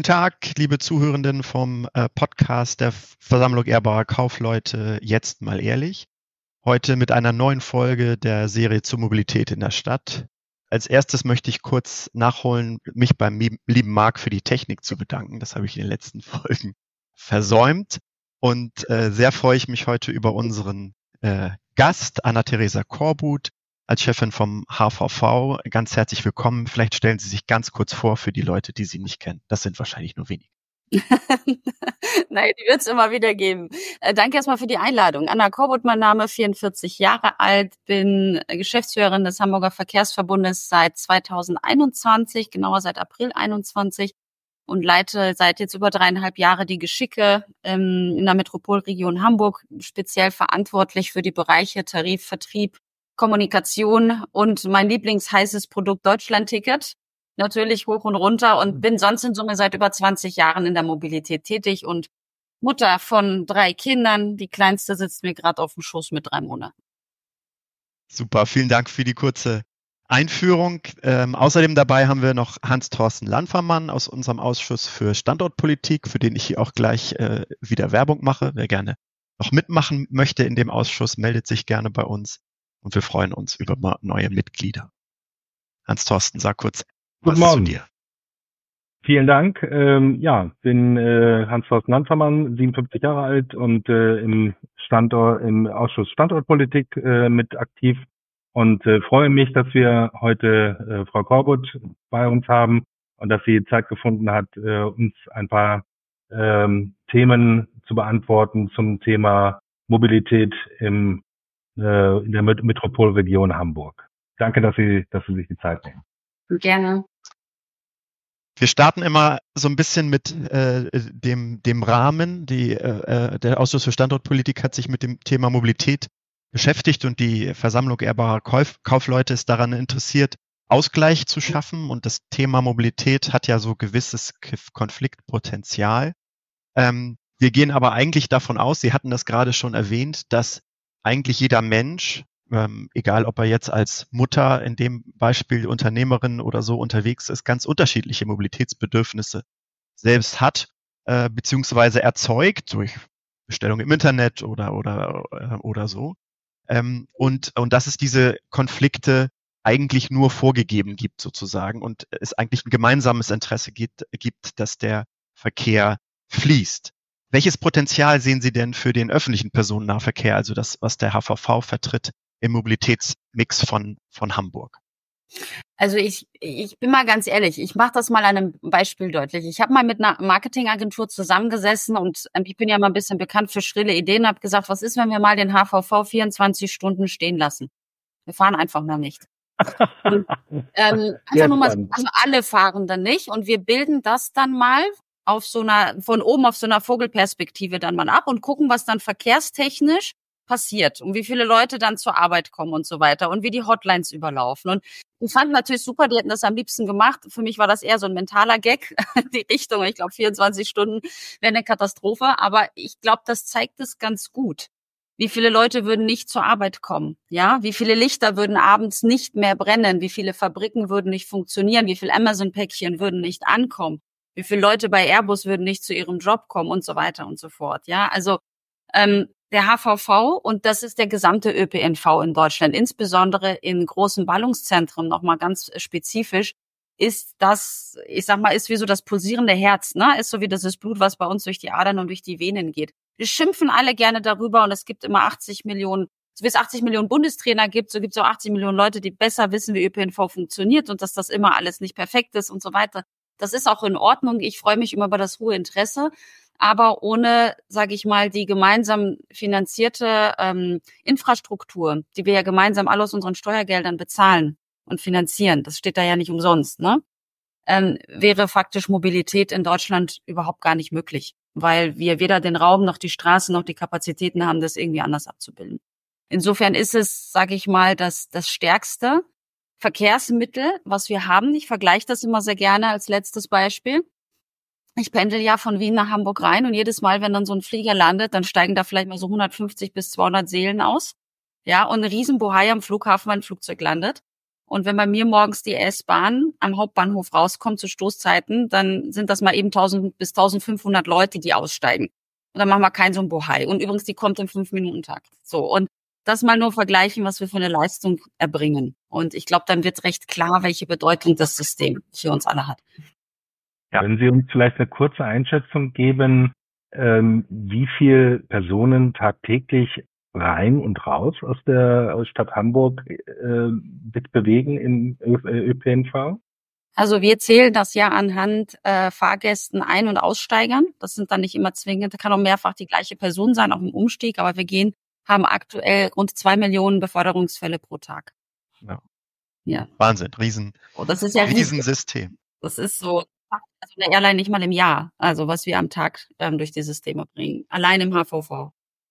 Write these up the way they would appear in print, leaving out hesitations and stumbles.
Tag, liebe Zuhörenden vom Podcast der Versammlung ehrbarer Kaufleute, jetzt mal ehrlich. Heute mit einer neuen Folge der Serie zur Mobilität in der Stadt. Als erstes möchte ich kurz nachholen, mich beim lieben Marc für die Technik zu bedanken. Das habe ich in den letzten Folgen versäumt. Und sehr freue ich mich heute über unseren Gast, Anna-Theresa Korbut, als Chefin vom HVV. Ganz herzlich willkommen. Vielleicht stellen Sie sich ganz kurz vor für die Leute, die Sie nicht kennen. Das sind wahrscheinlich nur wenige. Nein, die wird es immer wieder geben. Danke erstmal für die Einladung. Anna Korbut, mein Name, 44 Jahre alt, bin Geschäftsführerin des Hamburger Verkehrsverbundes seit 2021, genauer seit April 21 und leite seit jetzt über 3,5 Jahre die Geschicke in der Metropolregion Hamburg, speziell verantwortlich für die Bereiche Tarif, Vertrieb, Kommunikation und mein lieblingsheißes Produkt Deutschland-Ticket. Natürlich hoch und runter und bin sonst in Summe seit über 20 Jahren in der Mobilität tätig und Mutter von 3 Kindern. Die kleinste sitzt mir gerade auf dem Schoß mit 3 Monaten. Super, vielen Dank für die kurze Einführung. Außerdem dabei haben wir noch Hans-Thorsten Landfermann aus unserem Ausschuss für Standortpolitik, für den ich hier auch gleich wieder Werbung mache. Wer gerne noch mitmachen möchte in dem Ausschuss, meldet sich gerne bei uns. Und wir freuen uns über neue Mitglieder. Hans-Thorsten, sag kurz was zu dir. Vielen Dank. Bin Hans-Thorsten Landfermann, 57 Jahre alt und im Ausschuss Standortpolitik mit aktiv und freue mich, dass wir heute Frau Korbut bei uns haben und dass sie Zeit gefunden hat, uns ein paar Themen zu beantworten zum Thema Mobilität in der Metropolregion Hamburg. Danke, dass Sie sich die Zeit nehmen. Gerne. Wir starten immer so ein bisschen mit dem Rahmen. Der Ausschuss für Standortpolitik hat sich mit dem Thema Mobilität beschäftigt und die Versammlung ehrbarer Kaufleute ist daran interessiert, Ausgleich zu schaffen. Und das Thema Mobilität hat ja so gewisses Konfliktpotenzial. Wir gehen aber eigentlich davon aus, Sie hatten das gerade schon erwähnt, dass eigentlich jeder Mensch, egal ob er jetzt als Mutter in dem Beispiel Unternehmerin oder so unterwegs ist, ganz unterschiedliche Mobilitätsbedürfnisse selbst hat, beziehungsweise erzeugt durch Bestellung im Internet oder so. Und dass es diese Konflikte eigentlich nur vorgegeben gibt sozusagen und es eigentlich ein gemeinsames Interesse gibt, dass der Verkehr fließt. Welches Potenzial sehen Sie denn für den öffentlichen Personennahverkehr, also das, was der HVV vertritt, im Mobilitätsmix von Hamburg? Also ich bin mal ganz ehrlich, ich mache das mal an einem Beispiel deutlich. Ich habe mal mit einer Marketingagentur zusammengesessen und ich bin ja mal ein bisschen bekannt für schrille Ideen, habe gesagt, was ist, wenn wir mal den HVV 24 Stunden stehen lassen? Wir fahren einfach mal nicht. Und, einfach nur mal, also alle fahren dann nicht und wir bilden das dann mal von oben auf so einer Vogelperspektive dann mal ab und gucken, was dann verkehrstechnisch passiert und wie viele Leute dann zur Arbeit kommen und so weiter und wie die Hotlines überlaufen. Und die fanden natürlich super, die hätten das am liebsten gemacht. Für mich war das eher so ein mentaler Gag, die Richtung. Ich glaube, 24 Stunden wäre eine Katastrophe, aber ich glaube, das zeigt es ganz gut. Wie viele Leute würden nicht zur Arbeit kommen? Ja, wie viele Lichter würden abends nicht mehr brennen? Wie viele Fabriken würden nicht funktionieren? Wie viele Amazon-Päckchen würden nicht ankommen? Wie viele Leute bei Airbus würden nicht zu ihrem Job kommen und so weiter und so fort. Ja, also der HVV und das ist der gesamte ÖPNV in Deutschland, insbesondere in großen Ballungszentren, nochmal ganz spezifisch, ist das, ich sag mal, ist wie so das pulsierende Herz, ne? Ist so wie das Blut, was bei uns durch die Adern und durch die Venen geht. Wir schimpfen alle gerne darüber und es gibt immer 80 Millionen, so wie es 80 Millionen Bundestrainer gibt, so gibt es auch 80 Millionen Leute, die besser wissen, wie ÖPNV funktioniert und dass das immer alles nicht perfekt ist und so weiter. Das ist auch in Ordnung. Ich freue mich immer über das hohe Interesse. Aber ohne, sage ich mal, die gemeinsam finanzierte Infrastruktur, die wir ja gemeinsam alle aus unseren Steuergeldern bezahlen und finanzieren, das steht da ja nicht umsonst, ne? Wäre faktisch Mobilität in Deutschland überhaupt gar nicht möglich, weil wir weder den Raum noch die Straßen noch die Kapazitäten haben, das irgendwie anders abzubilden. Insofern ist es, sage ich mal, das stärkste Verkehrsmittel, was wir haben. Ich vergleiche das immer sehr gerne als letztes Beispiel. Ich pendel ja von Wien nach Hamburg rein und jedes Mal, wenn dann so ein Flieger landet, dann steigen da vielleicht mal so 150 bis 200 Seelen aus. Ja, und ein Riesenbohai am Flughafen, wenn ein Flugzeug landet. Und wenn bei mir morgens die S-Bahn am Hauptbahnhof rauskommt zu Stoßzeiten, dann sind das mal eben 1000 bis 1500 Leute, die aussteigen. Und dann machen wir keinen so ein Bohai. Und übrigens, die kommt im 5-Minuten-Takt. So. Und das mal nur vergleichen, was wir für eine Leistung erbringen. Und ich glaube, dann wird recht klar, welche Bedeutung das System für uns alle hat. Ja. Wenn Sie uns vielleicht eine kurze Einschätzung geben, wie viele Personen tagtäglich rein und raus aus der Stadt Hamburg bewegen im ÖPNV? Also wir zählen das ja anhand Fahrgästen Ein- und Aussteigern. Das sind dann nicht immer zwingend, kann auch mehrfach die gleiche Person sein, auch im Umstieg, aber wir haben aktuell rund 2 Millionen Beförderungsfälle pro Tag. Ja. Wahnsinn, das ist ja Riesensystem. Das ist so, also eine Airline nicht mal im Jahr, also was wir am Tag durch die Systeme bringen, allein im HVV.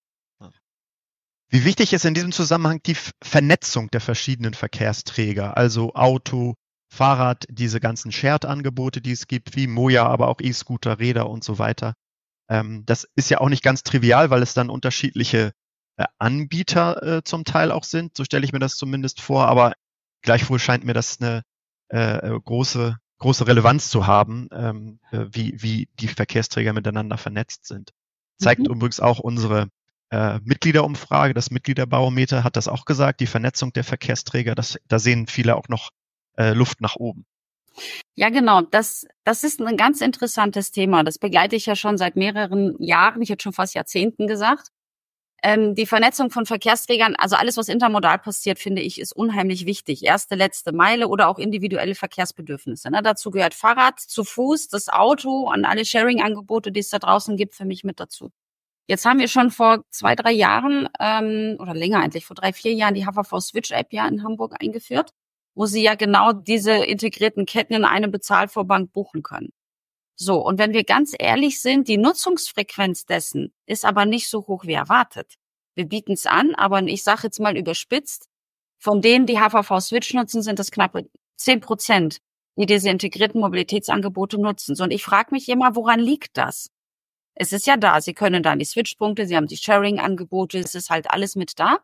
Wie wichtig ist in diesem Zusammenhang die Vernetzung der verschiedenen Verkehrsträger, also Auto, Fahrrad, diese ganzen Shared-Angebote, die es gibt, wie Moja, aber auch E-Scooter, Räder und so weiter. Das ist ja auch nicht ganz trivial, weil es dann unterschiedliche Anbieter zum Teil auch sind. So stelle ich mir das zumindest vor, aber gleichwohl scheint mir das eine große Relevanz zu haben, wie die Verkehrsträger miteinander vernetzt sind. Zeigt übrigens auch unsere Mitgliederumfrage, das Mitgliederbarometer hat das auch gesagt, die Vernetzung der Verkehrsträger, da sehen viele auch noch Luft nach oben. Ja, genau. Das ist ein ganz interessantes Thema. Das begleite ich ja schon seit mehreren Jahren, ich hätte schon fast Jahrzehnten gesagt. Die Vernetzung von Verkehrsträgern, also alles, was intermodal passiert, finde ich, ist unheimlich wichtig. Erste, letzte Meile oder auch individuelle Verkehrsbedürfnisse. Ne? Dazu gehört Fahrrad, zu Fuß, das Auto und alle Sharing-Angebote, die es da draußen gibt, für mich mit dazu. Jetzt haben wir schon vor 2-3 Jahren, oder länger eigentlich, vor 3-4 Jahren die HVV Switch App ja in Hamburg eingeführt, wo Sie ja genau diese integrierten Ketten in einem Bezahlvorgang buchen können. So, und wenn wir ganz ehrlich sind, die Nutzungsfrequenz dessen ist aber nicht so hoch wie erwartet. Wir bieten es an, aber ich sage jetzt mal überspitzt, von denen, die HVV Switch nutzen, sind es knapp 10%, die diese integrierten Mobilitätsangebote nutzen. So, und ich frage mich immer, woran liegt das? Es ist ja da, Sie können da die Switch-Punkte, Sie haben die Sharing-Angebote, es ist halt alles mit da.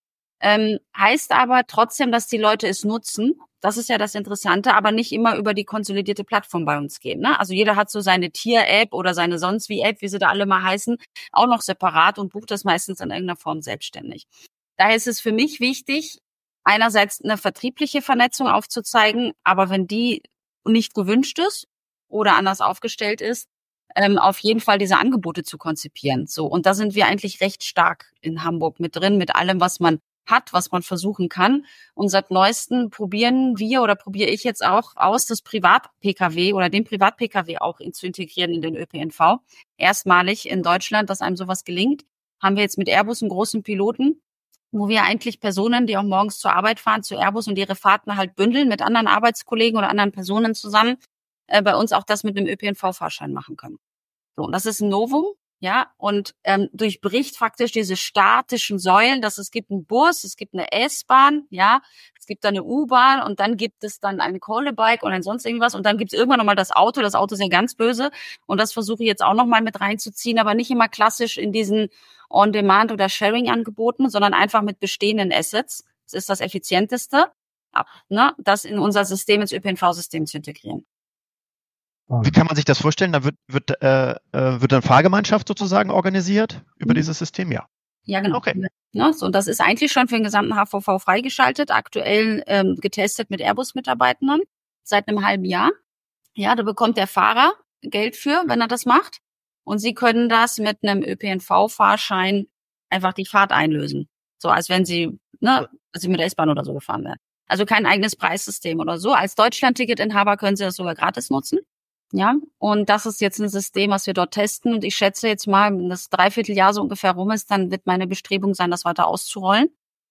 Heißt aber trotzdem, dass die Leute es nutzen. Das ist ja das Interessante, aber nicht immer über die konsolidierte Plattform bei uns gehen. Ne? Also jeder hat so seine Tier-App oder seine sonst wie App, wie sie da alle mal heißen, auch noch separat und bucht das meistens in irgendeiner Form selbstständig. Daher ist es für mich wichtig, einerseits eine vertriebliche Vernetzung aufzuzeigen, aber wenn die nicht gewünscht ist oder anders aufgestellt ist, auf jeden Fall diese Angebote zu konzipieren. So, und da sind wir eigentlich recht stark in Hamburg mit drin, mit allem, was man hat, was man versuchen kann. Und seit neuestem probiere ich jetzt auch aus, das Privat-Pkw oder den Privat-Pkw auch zu integrieren in den ÖPNV. Erstmalig in Deutschland, dass einem sowas gelingt, haben wir jetzt mit Airbus einen großen Piloten, wo wir eigentlich Personen, die auch morgens zur Arbeit fahren, zu Airbus und ihre Fahrten halt bündeln mit anderen Arbeitskollegen oder anderen Personen zusammen, bei uns auch das mit einem ÖPNV-Fahrschein machen können. So, und das ist ein Novum. Ja, und durchbricht faktisch diese statischen Säulen, dass es gibt einen Bus, es gibt eine S-Bahn, ja, es gibt dann eine U-Bahn und dann gibt es dann ein Kohlebike und ein sonst irgendwas und dann gibt es irgendwann nochmal das Auto ist ja ganz böse und das versuche ich jetzt auch nochmal mit reinzuziehen, aber nicht immer klassisch in diesen On-Demand- oder Sharing-Angeboten, sondern einfach mit bestehenden Assets. Das ist das Effizienteste, das in unser System, ins ÖPNV-System zu integrieren. Wie kann man sich das vorstellen? Da wird dann Fahrgemeinschaft sozusagen organisiert über dieses System, ja? Ja, genau. Okay. Ja, so, und das ist eigentlich schon für den gesamten HVV freigeschaltet, aktuell getestet mit Airbus-Mitarbeitenden seit einem halben Jahr. Ja, da bekommt der Fahrer Geld für, wenn er das macht. Und Sie können das mit einem ÖPNV-Fahrschein einfach die Fahrt einlösen. So, als wenn Sie mit der S-Bahn oder so gefahren wären. Also kein eigenes Preissystem oder so. Als Deutschland-Ticketinhaber können Sie das sogar gratis nutzen. Ja, und das ist jetzt ein System, was wir dort testen. Und ich schätze jetzt mal, wenn das Dreivierteljahr so ungefähr rum ist, dann wird meine Bestrebung sein, das weiter auszurollen.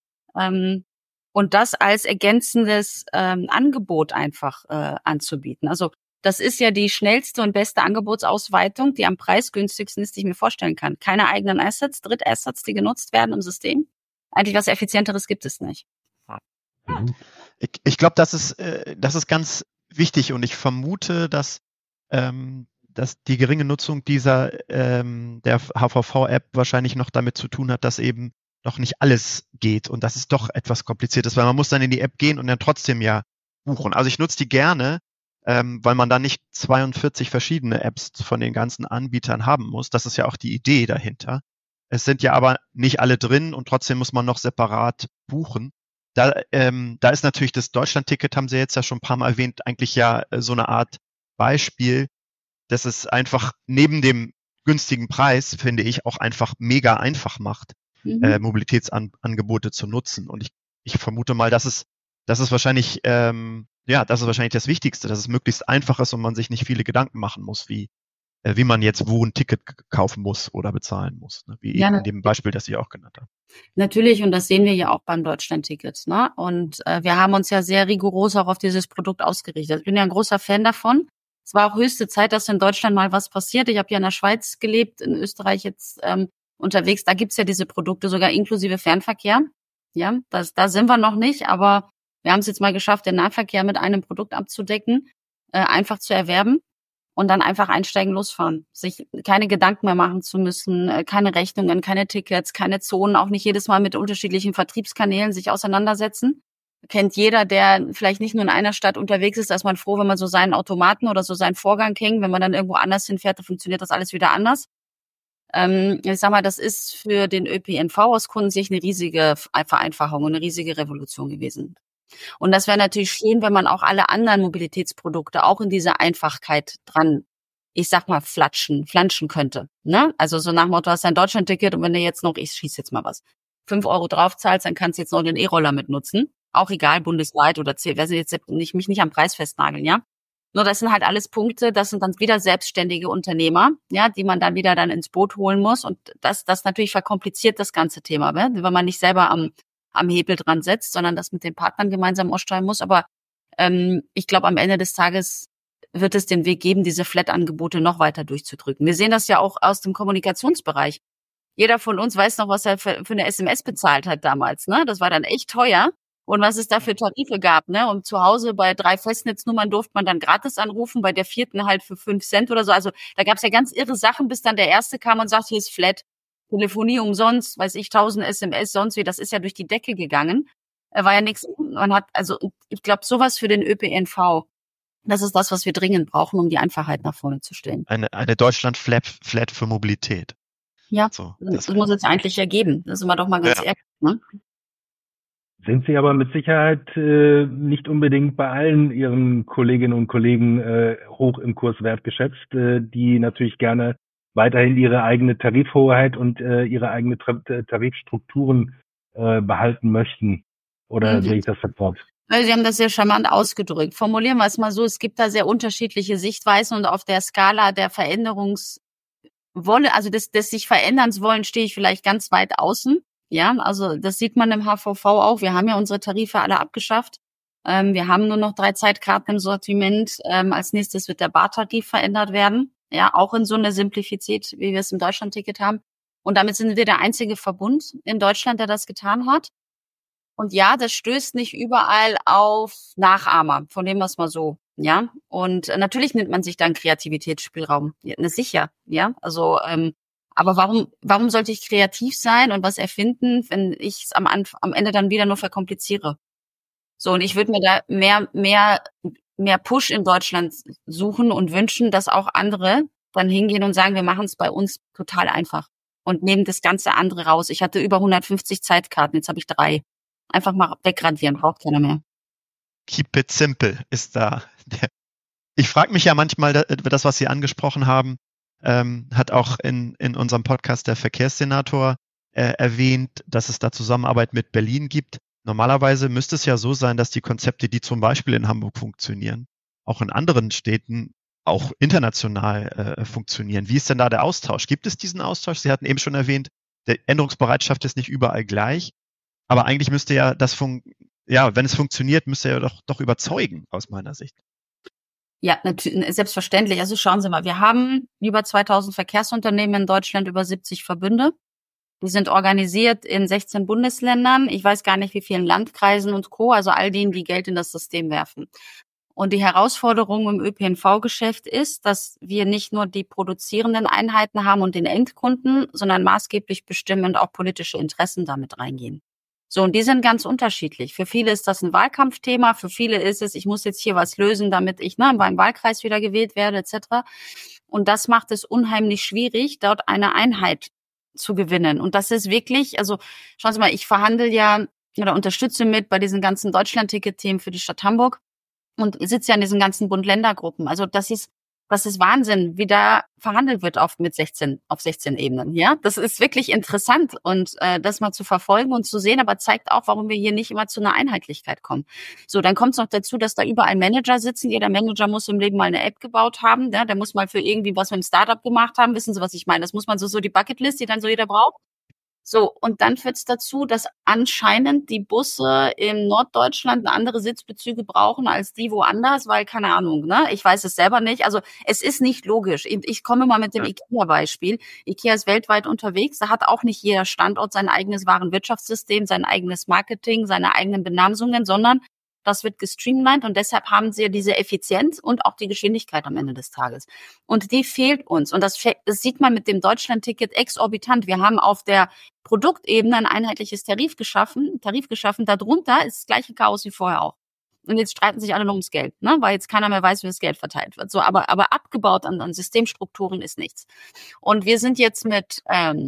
Und das als ergänzendes Angebot einfach anzubieten. Also das ist ja die schnellste und beste Angebotsausweitung, die am preisgünstigsten ist, die ich mir vorstellen kann. Keine eigenen Assets, Drittassets, die genutzt werden im System. Eigentlich was Effizienteres gibt es nicht. Ich glaube, das ist ganz wichtig und ich vermute, dass die geringe Nutzung der HVV-App wahrscheinlich noch damit zu tun hat, dass eben noch nicht alles geht und dass es doch etwas kompliziert ist, weil man muss dann in die App gehen und dann trotzdem ja buchen. Also ich nutze die gerne, weil man dann nicht 42 verschiedene Apps von den ganzen Anbietern haben muss. Das ist ja auch die Idee dahinter. Es sind ja aber nicht alle drin und trotzdem muss man noch separat buchen. Da ist natürlich das Deutschland-Ticket, haben Sie jetzt ja schon ein paar Mal erwähnt, eigentlich ja so eine Art Beispiel, dass es einfach neben dem günstigen Preis, finde ich, auch einfach mega einfach macht, Mobilitätsangebote zu nutzen. Und ich vermute mal, das ist wahrscheinlich, das ist wahrscheinlich das Wichtigste, dass es möglichst einfach ist und man sich nicht viele Gedanken machen muss, wie man jetzt wo ein Ticket kaufen muss oder bezahlen muss, ne? Wie in dem Beispiel, das Sie auch genannt haben. Natürlich, und das sehen wir ja auch beim Deutschland-Ticket, ne? Und wir haben uns ja sehr rigoros auch auf dieses Produkt ausgerichtet. Ich bin ja ein großer Fan davon. Es war auch höchste Zeit, dass in Deutschland mal was passiert. Ich habe ja in der Schweiz gelebt, in Österreich jetzt unterwegs. Da gibt's ja diese Produkte sogar inklusive Fernverkehr. Ja, da sind wir noch nicht, aber wir haben es jetzt mal geschafft, den Nahverkehr mit einem Produkt abzudecken, einfach zu erwerben und dann einfach einsteigen, losfahren. Sich keine Gedanken mehr machen zu müssen, keine Rechnungen, keine Tickets, keine Zonen, auch nicht jedes Mal mit unterschiedlichen Vertriebskanälen sich auseinandersetzen. Kennt jeder, der vielleicht nicht nur in einer Stadt unterwegs ist, da ist man froh, wenn man so seinen Automaten oder so seinen Vorgang hängt. Wenn man dann irgendwo anders hinfährt, dann funktioniert das alles wieder anders. Ich sag mal, das ist für den ÖPNV aus Kundensicht eine riesige Vereinfachung und eine riesige Revolution gewesen. Und das wäre natürlich schön, wenn man auch alle anderen Mobilitätsprodukte auch in diese Einfachkeit dran, ich sag mal, flanschen könnte. Ne? Also so nach dem Motto, hast du ein Deutschland-Ticket und wenn du jetzt noch, ich schieß jetzt mal was, 5 € drauf zahlst, dann kannst du jetzt noch den E-Roller mitnutzen. Auch egal, bundesweit oder mich nicht am Preis festnageln, ja. Nur das sind halt alles Punkte, das sind dann wieder selbstständige Unternehmer, ja, die man dann wieder ins Boot holen muss. Und das natürlich verkompliziert das ganze Thema, ne? Wenn man nicht selber am Hebel dran setzt, sondern das mit den Partnern gemeinsam aussteuern muss. Aber ich glaube, am Ende des Tages wird es den Weg geben, diese Flat-Angebote noch weiter durchzudrücken. Wir sehen das ja auch aus dem Kommunikationsbereich. Jeder von uns weiß noch, was er für eine SMS bezahlt hat damals, ne? Das war dann echt teuer. Und was es da für Tarife gab, ne? Und zu Hause bei 3 Festnetznummern durfte man dann gratis anrufen, bei der 4. halt für 5 Cent oder so. Also da gab's ja ganz irre Sachen, bis dann der Erste kam und sagt, hier ist Flat. Telefonie umsonst, weiß ich, 1000 SMS, sonst wie. Das ist ja durch die Decke gegangen. War ja nichts. Man hat, also ich glaube, sowas für den ÖPNV, das ist das, was wir dringend brauchen, um die Einfachheit nach vorne zu stellen. Eine Deutschland-Flat für Mobilität. Ja, so, das muss es eigentlich ergeben. Das sind wir doch mal ganz ehrlich, ne? Sind Sie aber mit Sicherheit nicht unbedingt bei allen Ihren Kolleginnen und Kollegen hoch im Kurs wertgeschätzt, die natürlich gerne weiterhin ihre eigene Tarifhoheit und ihre eigene Tarifstrukturen behalten möchten. Oder sehe ich das verkehrt? Sie haben das sehr charmant ausgedrückt. Formulieren wir es mal so, es gibt da sehr unterschiedliche Sichtweisen und auf der Skala der Veränderungswolle, also des sich Veränderns wollen, stehe ich vielleicht ganz weit außen. Ja, also das sieht man im HVV auch. Wir haben ja unsere Tarife alle abgeschafft. Wir haben nur noch 3 Zeitkarten im Sortiment. Als nächstes wird der Bartarif verändert werden. Ja, auch in so einer Simplifizität, wie wir es im Deutschland-Ticket haben. Und damit sind wir der einzige Verbund in Deutschland, der das getan hat. Und ja, das stößt nicht überall auf Nachahmer, von dem was mal so. Ja, und natürlich nimmt man sich dann Kreativitätsspielraum. Ja, sicher, ja, also aber warum sollte ich kreativ sein und was erfinden, wenn ich es am Ende dann wieder nur verkompliziere? So, und ich würde mir da mehr Push in Deutschland suchen und wünschen, dass auch andere dann hingehen und sagen, wir machen es bei uns total einfach und nehmen das ganze andere raus. Ich hatte über 150 Zeitkarten, jetzt habe ich 3. Einfach mal wegradieren, braucht keiner mehr. Keep it simple ist da. Ich frage mich ja manchmal, das, was Sie angesprochen haben, hat auch in unserem Podcast der Verkehrssenator erwähnt, dass es da Zusammenarbeit mit Berlin gibt. Normalerweise müsste es ja so sein, dass die Konzepte, die zum Beispiel in Hamburg funktionieren, auch in anderen Städten auch international funktionieren. Wie ist denn da der Austausch? Gibt es diesen Austausch? Sie hatten eben schon erwähnt, die Änderungsbereitschaft ist nicht überall gleich, aber eigentlich müsste ja wenn es funktioniert, müsste er doch überzeugen, aus meiner Sicht. Ja, natürlich, selbstverständlich. Also schauen Sie mal, wir haben über 2000 Verkehrsunternehmen in Deutschland, über 70 Verbünde. Die sind organisiert in 16 Bundesländern. Ich weiß gar nicht, wie vielen Landkreisen und Co., also all denen, die Geld in das System werfen. Und die Herausforderung im ÖPNV-Geschäft ist, dass wir nicht nur die produzierenden Einheiten haben und den Endkunden, sondern maßgeblich bestimmen und auch politische Interessen damit reingehen. So, und die sind ganz unterschiedlich. Für viele ist das ein Wahlkampfthema, für viele ist es, ich muss jetzt hier was lösen, damit ich in meinem Wahlkreis wieder gewählt werde, etc. Und das macht es unheimlich schwierig, dort eine Einheit zu gewinnen. Und das ist wirklich, also schauen Sie mal, ich verhandle ja oder unterstütze mit bei diesen ganzen Deutschland-Ticket-Themen für die Stadt Hamburg und sitze ja in diesen ganzen Bund-Länder-Gruppen. Also das ist Wahnsinn, wie da verhandelt wird auf 16 Ebenen. Ja, das ist wirklich interessant und das mal zu verfolgen und zu sehen, aber zeigt auch, warum wir hier nicht immer zu einer Einheitlichkeit kommen. So, dann kommt es noch dazu, dass da überall Manager sitzen. Jeder Manager muss im Leben mal eine App gebaut haben. Ja, der muss mal für irgendwie was mit dem Startup gemacht haben. Wissen Sie, was ich meine? Das muss man so die Bucketlist, die dann so jeder braucht. So, und dann führt es dazu, dass anscheinend die Busse in Norddeutschland andere Sitzbezüge brauchen als die woanders, weil, keine Ahnung, ne? Ich weiß es selber nicht. Also es ist nicht logisch. Ich komme mal mit dem IKEA-Beispiel. IKEA ist weltweit unterwegs. Da hat auch nicht jeder Standort sein eigenes Warenwirtschaftssystem, sein eigenes Marketing, seine eigenen Benamsungen, sondern das wird gestreamlined und deshalb haben sie diese Effizienz und auch die Geschwindigkeit am Ende des Tages. Und die fehlt uns. Und das sieht man mit dem Deutschland-Ticket exorbitant. Wir haben auf der Produktebene ein einheitliches Tarif geschaffen. Darunter ist das gleiche Chaos wie vorher auch. Und jetzt streiten sich alle nur ums Geld, ne? Weil jetzt keiner mehr weiß, wie das Geld verteilt wird. So, aber abgebaut an Systemstrukturen ist nichts. Und wir sind jetzt mit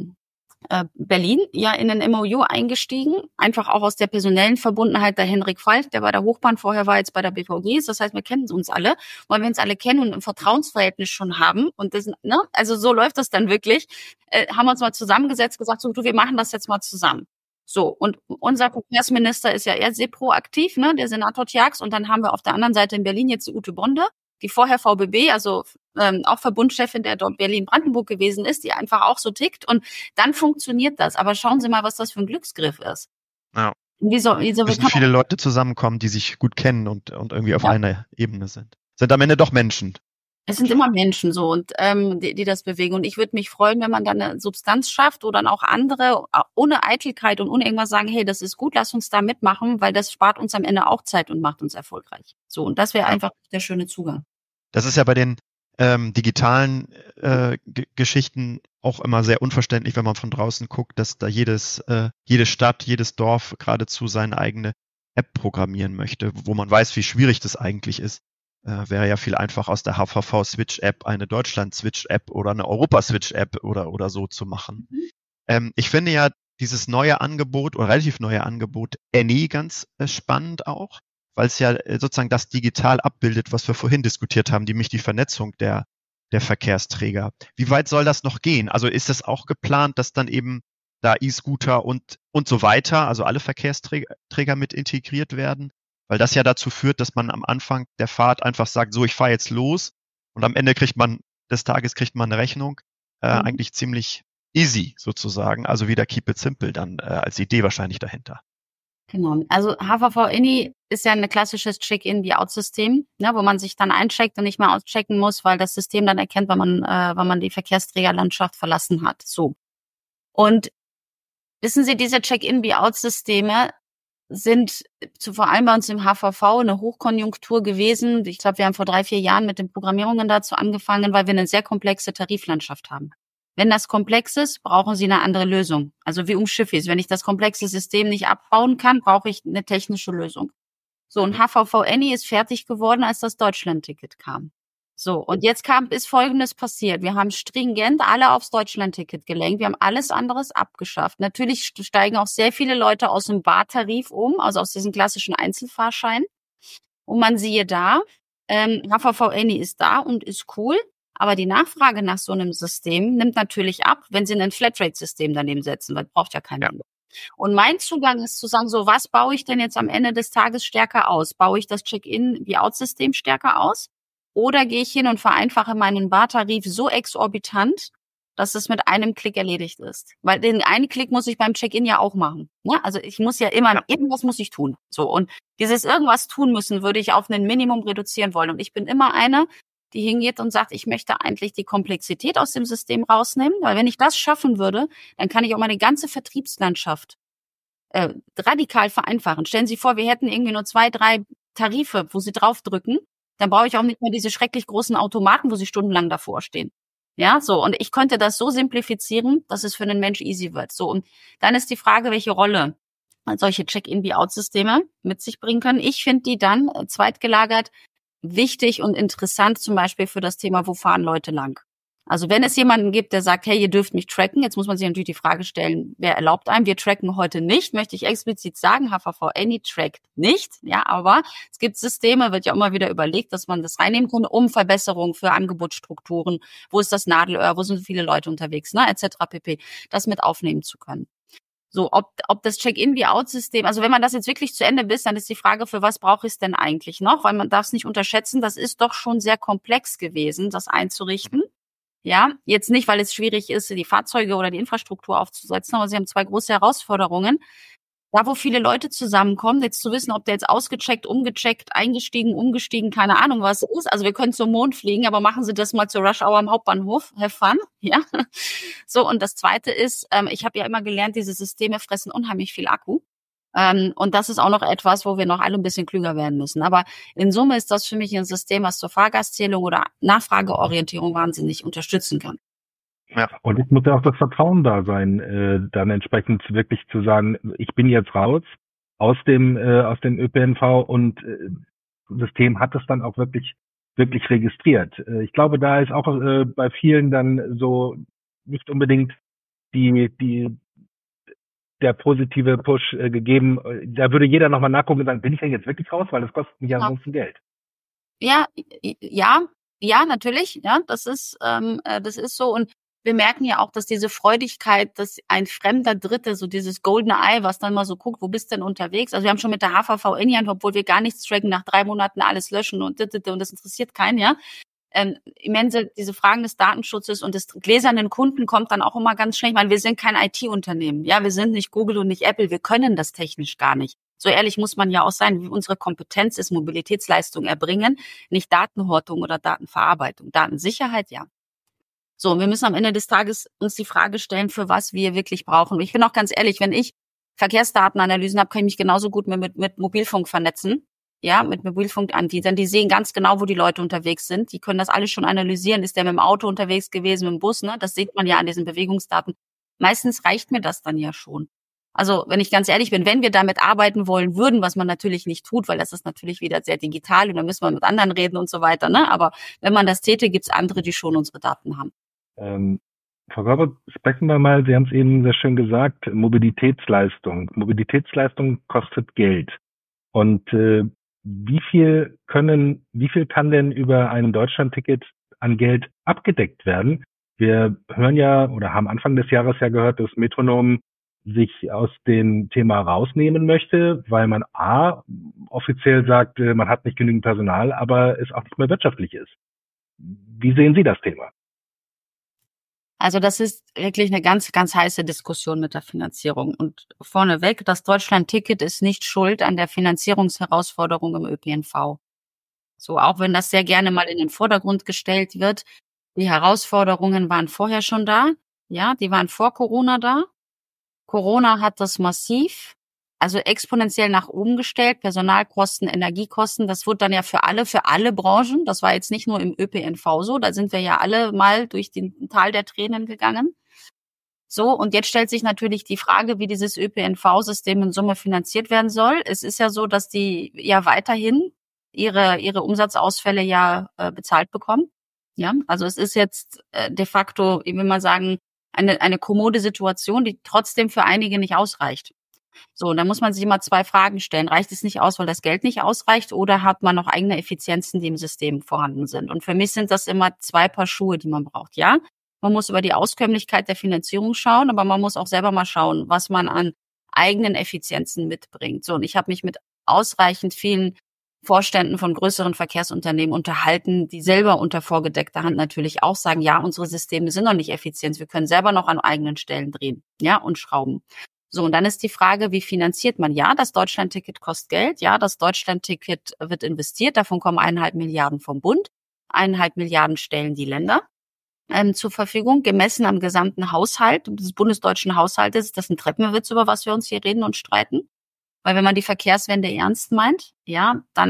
Berlin ja in den MOU eingestiegen, einfach auch aus der personellen Verbundenheit. Der Henrik Falk, der bei der Hochbahn vorher war, jetzt bei der BVG. Das heißt, wir kennen uns alle, weil wir uns alle kennen und ein Vertrauensverhältnis schon haben. Und das, ne, also so läuft das dann wirklich. Haben wir uns mal zusammengesetzt, gesagt, so, du, wir machen das jetzt mal zusammen. So, und unser Verkehrsminister ist ja eher sehr proaktiv, ne, der Senator Tjax. Und dann haben wir auf der anderen Seite in Berlin jetzt die Ute Bonde, die vorher VBB, also auch Verbundchefin, der dort Berlin-Brandenburg gewesen ist, die einfach auch so tickt. Und dann funktioniert das. Aber schauen Sie mal, was das für ein Glücksgriff ist. Ja. Müssen viele Leute zusammenkommen, die sich gut kennen und irgendwie auf einer Ebene sind. Sind am Ende doch Menschen. Es sind immer Menschen so und die das bewegen. Und ich würde mich freuen, wenn man dann eine Substanz schafft, wo dann auch andere ohne Eitelkeit und ohne irgendwas sagen, hey, das ist gut, lass uns da mitmachen, weil das spart uns am Ende auch Zeit und macht uns erfolgreich. So, und das wäre einfach der schöne Zugang. Das ist ja bei den digitalen Geschichten auch immer sehr unverständlich, wenn man von draußen guckt, dass da jede Stadt, jedes Dorf geradezu seine eigene App programmieren möchte, wo man weiß, wie schwierig das eigentlich ist. Wäre ja viel einfacher aus der HVV-Switch-App eine Deutschland-Switch-App oder eine Europa-Switch-App oder so zu machen. Ich finde ja dieses neue Angebot oder relativ neue Angebot Any ganz spannend auch, weil es ja sozusagen das digital abbildet, was wir vorhin diskutiert haben, nämlich die Vernetzung der Verkehrsträger. Wie weit soll das noch gehen? Also ist es auch geplant, dass dann eben da E-Scooter und so weiter, also alle Verkehrsträger mit integriert werden? Weil das ja dazu führt, dass man am Anfang der Fahrt einfach sagt, so, ich fahre jetzt los und am Ende des Tages kriegt man eine Rechnung. Eigentlich ziemlich easy sozusagen. Also wieder keep it simple dann als Idee wahrscheinlich dahinter. Genau. Also HVV Any ist ja ein klassisches Check-in-Be-out-System, ne, wo man sich dann eincheckt und nicht mehr auschecken muss, weil das System dann erkennt, wenn man die Verkehrsträgerlandschaft verlassen hat. So. Und wissen Sie, diese Check-in-Be-out-Systeme sind vor allem bei uns im HVV eine Hochkonjunktur gewesen. Ich glaube, wir haben vor 3-4 Jahren mit den Programmierungen dazu angefangen, weil wir eine sehr komplexe Tariflandschaft haben. Wenn das komplex ist, brauchen Sie eine andere Lösung. Also wie Schiffis. Wenn ich das komplexe System nicht abbauen kann, brauche ich eine technische Lösung. So, und HVV Any ist fertig geworden, als das Deutschland-Ticket kam. So, und jetzt ist Folgendes passiert. Wir haben stringent alle aufs Deutschland-Ticket gelenkt. Wir haben alles anderes abgeschafft. Natürlich steigen auch sehr viele Leute aus dem Bartarif um, also aus diesen klassischen Einzelfahrscheinen. Und man siehe da, HVV Any ist da und ist cool. Aber die Nachfrage nach so einem System nimmt natürlich ab, wenn Sie ein Flatrate-System daneben setzen, weil braucht ja keiner. Ja. Und mein Zugang ist zu sagen, so, was baue ich denn jetzt am Ende des Tages stärker aus? Baue ich das Check-in-Be-out-System stärker aus? Oder gehe ich hin und vereinfache meinen Bartarif so exorbitant, dass es mit einem Klick erledigt ist? Weil den einen Klick muss ich beim Check-in ja auch machen. Ne? Also ich muss ja immer, irgendwas muss ich tun. So, und dieses irgendwas tun müssen, würde ich auf ein Minimum reduzieren wollen. Und ich bin immer eine, die hingeht und sagt, ich möchte eigentlich die Komplexität aus dem System rausnehmen, weil wenn ich das schaffen würde, dann kann ich auch meine ganze Vertriebslandschaft radikal vereinfachen. Stellen Sie vor, wir hätten irgendwie nur 2, 3 Tarife, wo Sie draufdrücken Dann brauche ich auch nicht mehr diese schrecklich großen Automaten, wo sie stundenlang davor stehen. Ja, so. Und ich könnte das so simplifizieren, dass es für einen Mensch easy wird. So. Und dann ist die Frage, welche Rolle solche Check-in-Be-out-Systeme mit sich bringen können. Ich finde die dann zweitgelagert wichtig und interessant, zum Beispiel für das Thema, wo fahren Leute lang? Also wenn es jemanden gibt, der sagt, hey, ihr dürft mich tracken, jetzt muss man sich natürlich die Frage stellen, wer erlaubt einem? Wir tracken heute nicht, möchte ich explizit sagen, HVV Any trackt nicht, ja, aber es gibt Systeme, wird ja immer wieder überlegt, dass man das reinnehmen kann, um Verbesserungen für Angebotsstrukturen, wo ist das Nadelöhr, wo sind viele Leute unterwegs, ne, etc. pp., das mit aufnehmen zu können. So, ob das Check-in-Be-out-System, also wenn man das jetzt wirklich zu Ende bis, dann ist die Frage, für was brauche ich es denn eigentlich noch? Weil man darf es nicht unterschätzen, das ist doch schon sehr komplex gewesen, das einzurichten. Ja, jetzt nicht, weil es schwierig ist, die Fahrzeuge oder die Infrastruktur aufzusetzen, aber sie haben zwei große Herausforderungen. Da, wo viele Leute zusammenkommen, jetzt zu wissen, ob der jetzt ausgecheckt, umgecheckt, eingestiegen, umgestiegen, keine Ahnung, was es ist. Also wir können zum Mond fliegen, aber machen Sie das mal zur Rush Hour am Hauptbahnhof. Have fun, ja. So, und das Zweite ist, ich habe ja immer gelernt, diese Systeme fressen unheimlich viel Akku. Und das ist auch noch etwas, wo wir noch alle ein bisschen klüger werden müssen. Aber in Summe ist das für mich ein System, was zur Fahrgastzählung oder Nachfrageorientierung wahnsinnig unterstützen kann. Ja, und es muss ja auch das Vertrauen da sein, dann entsprechend wirklich zu sagen, ich bin jetzt raus aus dem ÖPNV und das System hat es dann auch wirklich registriert. Ich glaube, da ist auch bei vielen dann so nicht unbedingt der positive Push gegeben. Da würde jeder nochmal nachgucken und sagen, bin ich denn jetzt wirklich raus? Weil das kostet mich ja ansonsten Geld. Ja, natürlich. Ja, das ist so. Und wir merken ja auch, dass diese Freudigkeit, dass ein fremder Dritte, so dieses goldene Ei, was dann mal so guckt, wo bist du denn unterwegs? Also wir haben schon mit der HVV Indian, obwohl wir gar nichts tracken, nach 3 Monaten alles löschen und das interessiert keinen, ja. Immense, diese Fragen des Datenschutzes und des gläsernen Kunden kommt dann auch immer ganz schnell. Ich meine, wir sind kein IT-Unternehmen. Ja, wir sind nicht Google und nicht Apple. Wir können das technisch gar nicht. So ehrlich muss man ja auch sein, wie unsere Kompetenz ist, Mobilitätsleistung erbringen, nicht Datenhortung oder Datenverarbeitung. Datensicherheit, ja. So, und wir müssen am Ende des Tages uns die Frage stellen, für was wir wirklich brauchen. Ich bin auch ganz ehrlich, wenn ich Verkehrsdatenanalysen habe, kann ich mich genauso gut mit Mobilfunk vernetzen. Ja, mit Mobilfunkanbietern. Die sehen ganz genau, wo die Leute unterwegs sind. Die können das alles schon analysieren. Ist der mit dem Auto unterwegs gewesen, mit dem Bus, ne? Das sieht man ja an diesen Bewegungsdaten. Meistens reicht mir das dann ja schon. Also, wenn ich ganz ehrlich bin, wenn wir damit arbeiten wollen würden, was man natürlich nicht tut, weil das ist natürlich wieder sehr digital und dann müssen wir mit anderen reden und so weiter, ne? Aber wenn man das täte, gibt's andere, die schon unsere Daten haben. Frau Gorbert, sprechen wir mal, Sie haben es eben sehr schön gesagt, Mobilitätsleistung. Mobilitätsleistung kostet Geld. Und wie viel kann denn über ein Deutschlandticket an Geld abgedeckt werden? Wir hören ja oder haben Anfang des Jahres ja gehört, dass Metronom sich aus dem Thema rausnehmen möchte, weil man offiziell sagt, man hat nicht genügend Personal, aber es auch nicht mehr wirtschaftlich ist. Wie sehen Sie das Thema? Also das ist wirklich eine ganz, ganz heiße Diskussion mit der Finanzierung. Und vorneweg, das Deutschland-Ticket ist nicht schuld an der Finanzierungsherausforderung im ÖPNV. So, auch wenn das sehr gerne mal in den Vordergrund gestellt wird, die Herausforderungen waren vorher schon da. Ja, die waren vor Corona da. Corona hat das massiv, also exponentiell nach oben gestellt. Personalkosten, Energiekosten, das wurde dann ja für alle Branchen. Das war jetzt nicht nur im ÖPNV so. Da sind wir ja alle mal durch den Tal der Tränen gegangen. So, und jetzt stellt sich natürlich die Frage, wie dieses ÖPNV-System in Summe finanziert werden soll. Es ist ja so, dass die ja weiterhin ihre Umsatzausfälle ja bezahlt bekommen. Ja, also es ist jetzt de facto, ich will mal sagen, eine kommode Situation, die trotzdem für einige nicht ausreicht. So, und da muss man sich immer 2 Fragen stellen. Reicht es nicht aus, weil das Geld nicht ausreicht, oder hat man noch eigene Effizienzen, die im System vorhanden sind? Und für mich sind das immer 2 Paar Schuhe, die man braucht. Ja, man muss über die Auskömmlichkeit der Finanzierung schauen, aber man muss auch selber mal schauen, was man an eigenen Effizienzen mitbringt. So, und ich habe mich mit ausreichend vielen Vorständen von größeren Verkehrsunternehmen unterhalten, die selber unter vorgedeckter Hand natürlich auch sagen, ja, unsere Systeme sind noch nicht effizient, wir können selber noch an eigenen Stellen drehen, ja, und schrauben. So, und dann ist die Frage, wie finanziert man? Ja, das Deutschlandticket kostet Geld. Ja, das Deutschlandticket wird investiert. Davon kommen 1,5 Milliarden vom Bund. 1,5 Milliarden stellen die Länder zur Verfügung. Gemessen am gesamten Haushalt des bundesdeutschen Haushaltes ist das ein Treppenwitz, über was wir uns hier reden und streiten. Weil wenn man die Verkehrswende ernst meint, ja, dann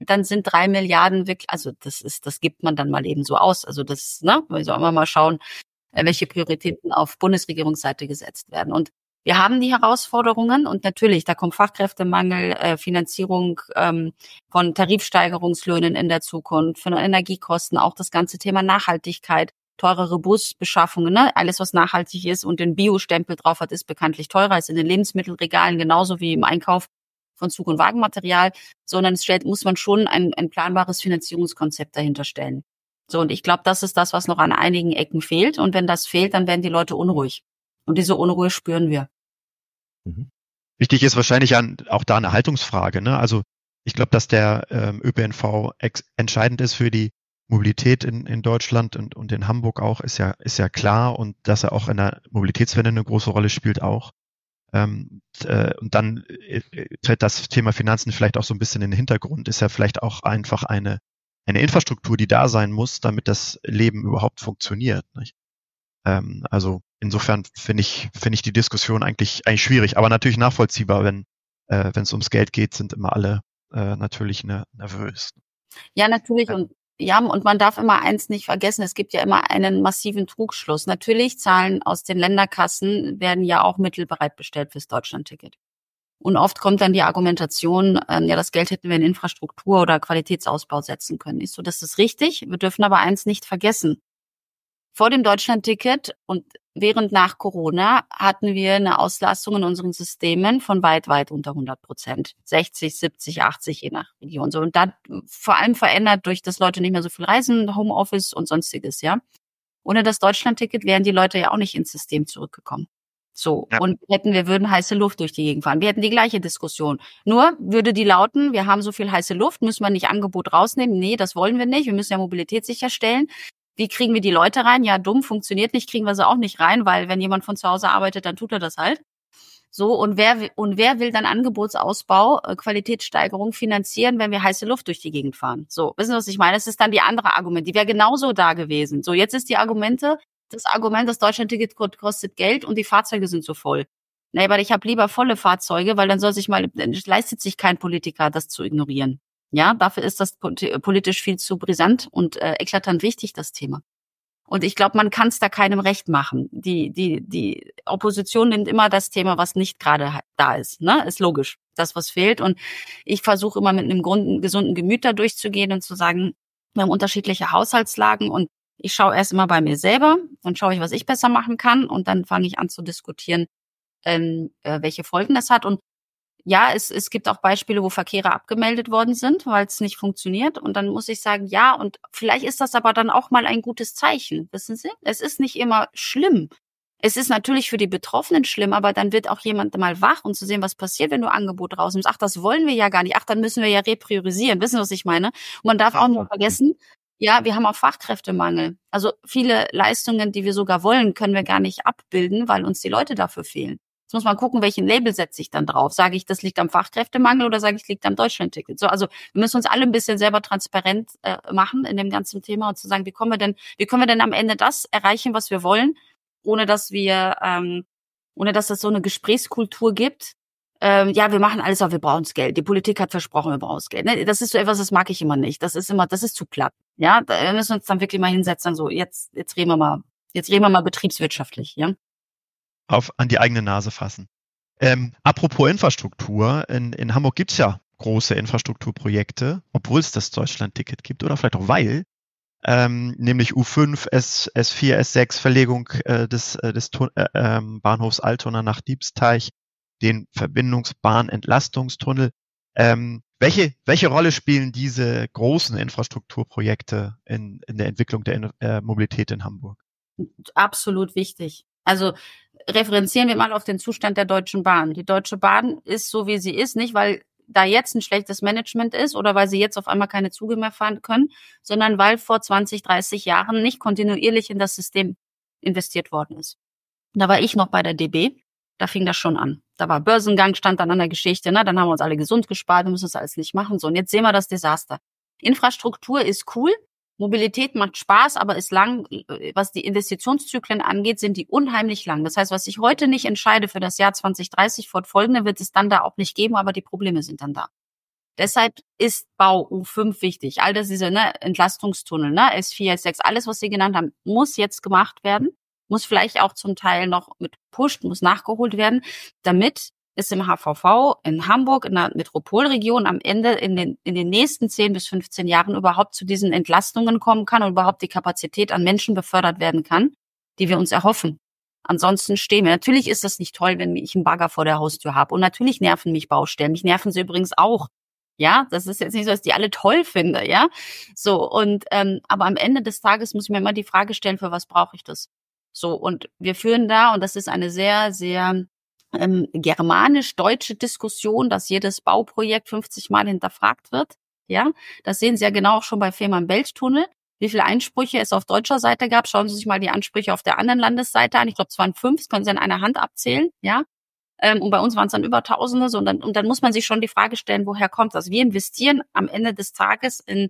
dann sind 3 Milliarden wirklich, also das gibt man dann mal eben so aus. Also das, ne, wir sollen immer mal schauen, welche Prioritäten auf Bundesregierungsseite gesetzt werden. Und wir haben die Herausforderungen und natürlich, da kommt Fachkräftemangel, Finanzierung von Tarifsteigerungslöhnen in der Zukunft, von Energiekosten, auch das ganze Thema Nachhaltigkeit, teurere Busbeschaffungen, ne? Alles, was nachhaltig ist und den Bio-Stempel drauf hat, ist bekanntlich teurer als in den Lebensmittelregalen, genauso wie im Einkauf von Zug- und Wagenmaterial, sondern muss man schon ein planbares Finanzierungskonzept dahinter stellen. So, und ich glaube, das ist das, was noch an einigen Ecken fehlt. Und wenn das fehlt, dann werden die Leute unruhig. Und diese Unruhe spüren wir. Wichtig ist wahrscheinlich auch da eine Haltungsfrage, ne? Also ich glaube, dass der ÖPNV entscheidend ist für die Mobilität in Deutschland und in Hamburg auch, ist ja klar, und dass er auch in der Mobilitätswende eine große Rolle spielt auch. Und dann tritt das Thema Finanzen vielleicht auch so ein bisschen in den Hintergrund. Ist ja vielleicht auch einfach eine Infrastruktur, die da sein muss, damit das Leben überhaupt funktioniert, nicht? Also insofern finde ich die Diskussion eigentlich schwierig, aber natürlich nachvollziehbar, wenn es ums Geld geht, sind immer alle natürlich nervös. Ja, natürlich. Und man darf immer eins nicht vergessen, es gibt ja immer einen massiven Trugschluss. Natürlich, Zahlen aus den Länderkassen werden ja auch Mittel bereitgestellt fürs Deutschlandticket. Und oft kommt dann die Argumentation, ja, das Geld hätten wir in Infrastruktur oder Qualitätsausbau setzen können. Ist so, das ist richtig. Wir dürfen aber eins nicht vergessen. Vor dem Deutschlandticket und während nach Corona hatten wir eine Auslastung in unseren Systemen von weit, weit unter 100%. 60, 70, 80, je nach Region. So, und da vor allem verändert durch, dass Leute nicht mehr so viel reisen, Homeoffice und sonstiges, ja. Ohne das Deutschlandticket wären die Leute ja auch nicht ins System zurückgekommen. So. Ja. Und würden heiße Luft durch die Gegend fahren. Wir hätten die gleiche Diskussion. Nur würde die lauten, wir haben so viel heiße Luft, müssen wir nicht Angebot rausnehmen? Nee, das wollen wir nicht. Wir müssen ja Mobilität sicherstellen. Wie kriegen wir die Leute rein? Ja, dumm, funktioniert nicht, kriegen wir sie auch nicht rein, weil wenn jemand von zu Hause arbeitet, dann tut er das halt. So, und wer will dann Angebotsausbau, Qualitätssteigerung finanzieren, wenn wir heiße Luft durch die Gegend fahren? So, wissen Sie, was ich meine? Das ist dann die andere Argument. Die wäre genauso da gewesen. So, jetzt ist das Argument, das Deutschlandticket kostet Geld und die Fahrzeuge sind so voll. Nee, aber ich habe lieber volle Fahrzeuge, weil dann leistet sich kein Politiker, das zu ignorieren. Ja, dafür ist das politisch viel zu brisant und eklatant wichtig, das Thema. Und ich glaube, man kann es da keinem recht machen. Die Opposition nimmt immer das Thema, was nicht gerade da ist. Ne? Ist logisch, das, was fehlt. Und ich versuche immer mit einem gesunden Gemüt da durchzugehen und zu sagen, wir haben unterschiedliche Haushaltslagen und ich schaue erst immer bei mir selber, dann schaue ich, was ich besser machen kann und dann fange ich an zu diskutieren, welche Folgen das hat. Und ja, es gibt auch Beispiele, wo Verkehre abgemeldet worden sind, weil es nicht funktioniert. Und dann muss ich sagen, ja, und vielleicht ist das aber dann auch mal ein gutes Zeichen, wissen Sie? Es ist nicht immer schlimm. Es ist natürlich für die Betroffenen schlimm, aber dann wird auch jemand mal wach und zu sehen, was passiert, wenn du Angebot rausnimmst. Ach, das wollen wir ja gar nicht. Ach, dann müssen wir ja repriorisieren. Wissen Sie, was ich meine? Und man darf auch nicht vergessen, ja, wir haben auch Fachkräftemangel. Also viele Leistungen, die wir sogar wollen, können wir gar nicht abbilden, weil uns die Leute dafür fehlen. Jetzt muss man gucken, welchen Label setze ich dann drauf. Sage ich, das liegt am Fachkräftemangel oder sage ich, liegt am Deutschlandticket? So, also wir müssen uns alle ein bisschen selber transparent machen in dem ganzen Thema und zu sagen, wie können wir denn am Ende das erreichen, was wir wollen, ohne dass es so eine Gesprächskultur gibt. Ja, wir machen alles, aber wir brauchen das Geld. Die Politik hat versprochen, wir brauchen das Geld. Ne? Das ist so etwas, das mag ich immer nicht. Das ist zu platt. Ja, wir müssen uns dann wirklich mal hinsetzen. So, jetzt reden wir mal betriebswirtschaftlich, ja. An die eigene Nase fassen. Apropos Infrastruktur, in Hamburg gibt's ja große Infrastrukturprojekte, obwohl es das Deutschlandticket gibt oder vielleicht auch weil, nämlich U5, S4, S6, Verlegung des Bahnhofs Altona nach Diebsteich, den Verbindungsbahn-Entlastungstunnel. Welche Rolle spielen diese großen Infrastrukturprojekte in der Entwicklung der Mobilität in Hamburg? Absolut wichtig. Also referenzieren wir mal auf den Zustand der Deutschen Bahn. Die Deutsche Bahn ist so, wie sie ist, nicht weil da jetzt ein schlechtes Management ist oder weil sie jetzt auf einmal keine Züge mehr fahren können, sondern weil vor 20, 30 Jahren nicht kontinuierlich in das System investiert worden ist. Da war ich noch bei der DB, da fing das schon an. Da war Börsengang, stand dann an der Geschichte, ne? Dann haben wir uns alle gesund gespart, wir müssen das alles nicht machen. So, und jetzt sehen wir das Desaster. Infrastruktur ist cool, Mobilität macht Spaß, aber ist lang, was die Investitionszyklen angeht, sind die unheimlich lang. Das heißt, was ich heute nicht entscheide für das Jahr 2030, fortfolgende wird es dann da auch nicht geben, aber die Probleme sind dann da. Deshalb ist Bau U5 wichtig. All das, diese Entlastungstunnel, S4, S6, alles, was Sie genannt haben, muss jetzt gemacht werden, muss vielleicht auch zum Teil noch mit pusht, muss nachgeholt werden, damit es im HVV in Hamburg, in der Metropolregion am Ende in den nächsten 10 bis 15 Jahren überhaupt zu diesen Entlastungen kommen kann und überhaupt die Kapazität an Menschen befördert werden kann, die wir uns erhoffen. Ansonsten stehen wir. Natürlich ist das nicht toll, wenn ich einen Bagger vor der Haustür habe. Und natürlich nerven mich Baustellen. Mich nerven sie übrigens auch. Ja, das ist jetzt nicht so, dass ich die alle toll finde, ja. So, und aber am Ende des Tages muss ich mir immer die Frage stellen, für was brauche ich das? So, und wir führen da, und das ist eine sehr, sehr germanisch-deutsche Diskussion, dass jedes Bauprojekt 50 Mal hinterfragt wird. Ja, das sehen Sie ja genau auch schon bei Fehmarn-Belt-Tunnel. Wie viele Einsprüche es auf deutscher Seite gab, schauen Sie sich mal die Ansprüche auf der anderen Landesseite an. Ich glaube, es waren 5, das können Sie an einer Hand abzählen, ja. Und bei uns waren es dann über Tausende. So, und dann muss man sich schon die Frage stellen, woher kommt das? Wir investieren am Ende des Tages in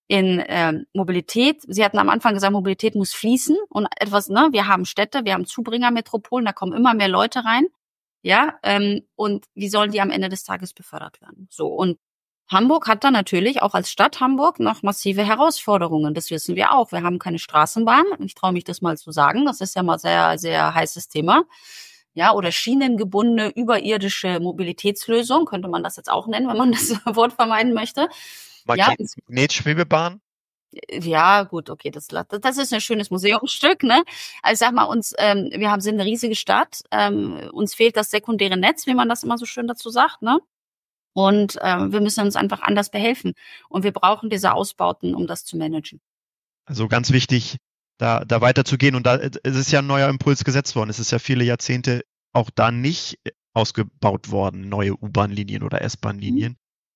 Mobilität. Sie hatten am Anfang gesagt, Mobilität muss fließen und etwas, wir haben Städte, wir haben Zubringermetropolen, da kommen immer mehr Leute rein. Ja, und wie sollen die am Ende des Tages befördert werden? So, und Hamburg hat da natürlich auch als Stadt Hamburg noch massive Herausforderungen. Das wissen wir auch. Wir haben keine Straßenbahn. Ich traue mich das mal zu sagen. Das ist ja mal sehr, sehr heißes Thema. Ja, oder schienengebundene überirdische Mobilitätslösung, könnte man das jetzt auch nennen, wenn man das Wort vermeiden möchte. Magnetschwebebahn? Ja, gut, okay, das ist ein schönes Museumsstück, ne? Also ich sag mal, wir sind eine riesige Stadt, uns fehlt das sekundäre Netz, wie man das immer so schön dazu sagt, ne? Und wir müssen uns einfach anders behelfen. Und wir brauchen diese Ausbauten, um das zu managen. Also ganz wichtig, da weiterzugehen. Und es ist ja ein neuer Impuls gesetzt worden. Es ist ja viele Jahrzehnte auch da nicht ausgebaut worden, neue U-Bahn-Linien oder S-Bahn-Linien.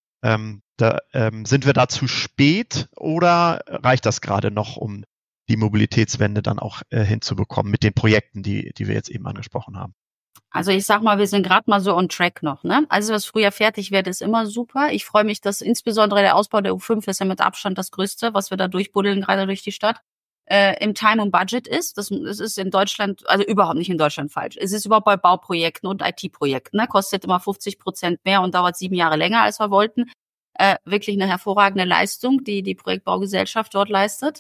Sind wir da zu spät oder reicht das gerade noch, um die Mobilitätswende dann auch hinzubekommen mit den Projekten, die wir jetzt eben angesprochen haben? Also ich sag mal, wir sind gerade mal so on track noch, ne? Also was früher fertig wird, ist immer super. Ich freue mich, dass insbesondere der Ausbau der U5 ist ja mit Abstand das Größte, was wir da durchbuddeln, gerade durch die Stadt, im Time und Budget ist. Das ist in Deutschland, also überhaupt nicht in Deutschland falsch. Es ist überhaupt bei Bauprojekten und IT-Projekten, ne? Kostet immer 50% mehr und dauert 7 Jahre länger, als wir wollten. Wirklich eine hervorragende Leistung, die Projektbaugesellschaft dort leistet.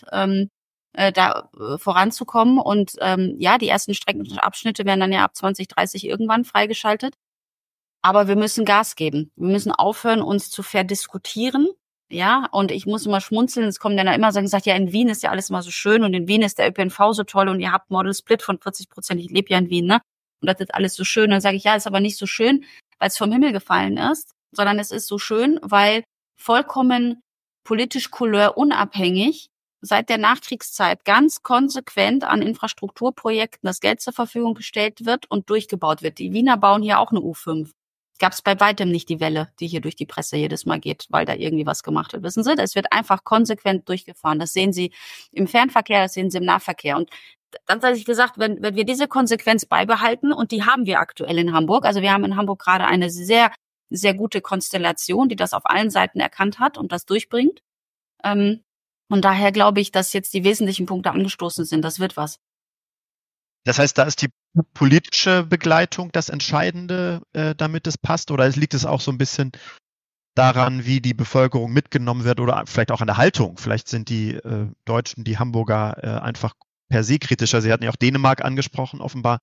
Da voranzukommen. Und die ersten Streckenabschnitte werden dann ja ab 2030 irgendwann freigeschaltet. Aber wir müssen Gas geben. Wir müssen aufhören, uns zu verdiskutieren. Ja, und ich muss immer schmunzeln. Es kommen dann immer so gesagt, ja, in Wien ist ja alles immer so schön und in Wien ist der ÖPNV so toll und ihr habt Model Split von 40%. Ich lebe ja in Wien, ne? Und das ist alles so schön. Dann sage ich, ja, ist aber nicht so schön, weil es vom Himmel gefallen ist, sondern es ist so schön, weil vollkommen politisch couleurunabhängig seit der Nachkriegszeit ganz konsequent an Infrastrukturprojekten das Geld zur Verfügung gestellt wird und durchgebaut wird. Die Wiener bauen hier auch eine U5. Gab es bei weitem nicht die Welle, die hier durch die Presse jedes Mal geht, weil da irgendwie was gemacht wird. Wissen Sie, es wird einfach konsequent durchgefahren. Das sehen Sie im Fernverkehr, das sehen Sie im Nahverkehr. Und dann habe ich gesagt, wenn wir diese Konsequenz beibehalten, und die haben wir aktuell in Hamburg, also wir haben in Hamburg gerade eine sehr, sehr gute Konstellation, die das auf allen Seiten erkannt hat und das durchbringt. Und daher glaube ich, dass jetzt die wesentlichen Punkte angestoßen sind. Das wird was. Das heißt, da ist die politische Begleitung das Entscheidende, damit es passt? Oder liegt es auch so ein bisschen daran, wie die Bevölkerung mitgenommen wird oder vielleicht auch an der Haltung? Vielleicht sind die Deutschen, die Hamburger einfach per se kritischer. Sie hatten ja auch Dänemark angesprochen, offenbar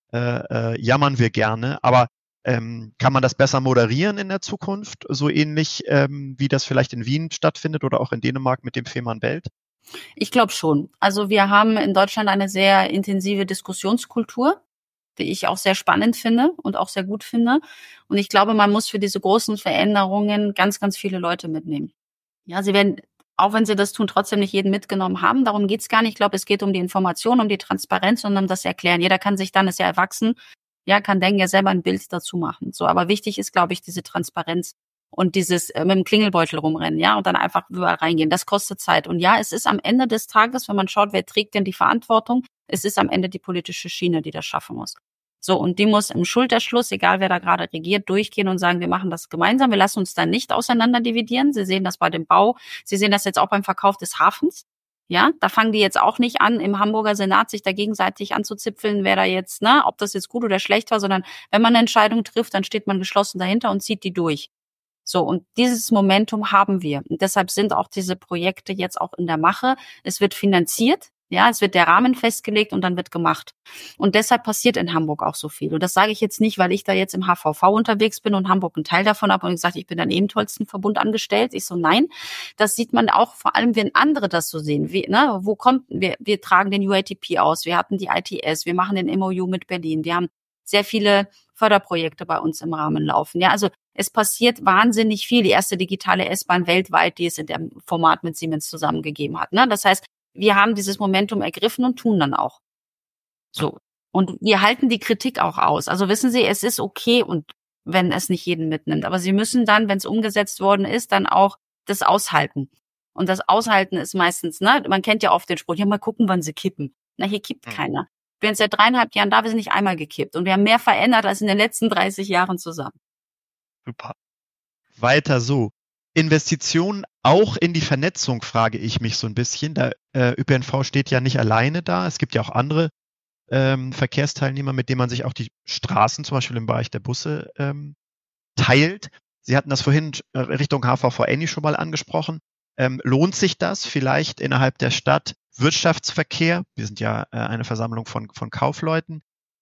jammern wir gerne. Aber kann man das besser moderieren in der Zukunft? So ähnlich wie das vielleicht in Wien stattfindet oder auch in Dänemark mit dem Fehmarn-Belt? Ich glaube schon. Also wir haben in Deutschland eine sehr intensive Diskussionskultur, die ich auch sehr spannend finde und auch sehr gut finde. Und ich glaube, man muss für diese großen Veränderungen ganz, ganz viele Leute mitnehmen. Ja, sie werden, auch wenn sie das tun, trotzdem nicht jeden mitgenommen haben. Darum geht's gar nicht. Ich glaube, es geht um die Information, um die Transparenz und um das Erklären. Jeder kann sich dann, ist ja erwachsen, ja, kann denken, ja selber ein Bild dazu machen. So, aber wichtig ist, glaube ich, diese Transparenz. Und dieses mit dem Klingelbeutel rumrennen, ja, und dann einfach überall reingehen. Das kostet Zeit. Und ja, es ist am Ende des Tages, wenn man schaut, wer trägt denn die Verantwortung, es ist am Ende die politische Schiene, die das schaffen muss. So, und die muss im Schulterschluss, egal wer da gerade regiert, durchgehen und sagen, wir machen das gemeinsam, wir lassen uns da nicht auseinander dividieren. Sie sehen das bei dem Bau, Sie sehen das jetzt auch beim Verkauf des Hafens. Ja, da fangen die jetzt auch nicht an, im Hamburger Senat sich da gegenseitig anzuzipfeln, wer da jetzt, ob das jetzt gut oder schlecht war, sondern wenn man eine Entscheidung trifft, dann steht man geschlossen dahinter und zieht die durch. So, und dieses Momentum haben wir. Und deshalb sind auch diese Projekte jetzt auch in der Mache. Es wird finanziert, ja, es wird der Rahmen festgelegt und dann wird gemacht. Und deshalb passiert in Hamburg auch so viel. Und das sage ich jetzt nicht, weil ich da jetzt im HVV unterwegs bin und Hamburg ein Teil davon habe und gesagt, ich bin dann eben tollsten Verbund angestellt. Ich so, nein, das sieht man auch vor allem, wenn andere das so sehen. Wir tragen den UATP aus, wir hatten die ITS, wir machen den MOU mit Berlin, wir haben sehr viele Förderprojekte bei uns im Rahmen laufen. Ja, also es passiert wahnsinnig viel. Die erste digitale S-Bahn weltweit, die es in dem Format mit Siemens zusammengegeben hat. Ne? Das heißt, wir haben dieses Momentum ergriffen und tun dann auch. So. Und wir halten die Kritik auch aus. Also wissen Sie, es ist okay, und wenn es nicht jeden mitnimmt. Aber Sie müssen dann, wenn es umgesetzt worden ist, dann auch das aushalten. Und das Aushalten ist meistens, ne, man kennt ja oft den Spruch, ja, mal gucken, wann sie kippen. Na, hier kippt keiner. Wir sind seit 3,5 Jahren da, wir sind nicht einmal gekippt. Und wir haben mehr verändert als in den letzten 30 Jahren zusammen. Super. Weiter so. Investitionen auch in die Vernetzung, frage ich mich so ein bisschen. Der ÖPNV steht ja nicht alleine da. Es gibt ja auch andere Verkehrsteilnehmer, mit denen man sich auch die Straßen, zum Beispiel im Bereich der Busse, teilt. Sie hatten das vorhin Richtung HVV schon mal angesprochen. Lohnt sich das vielleicht innerhalb der Stadt, Wirtschaftsverkehr, wir sind ja eine Versammlung von Kaufleuten,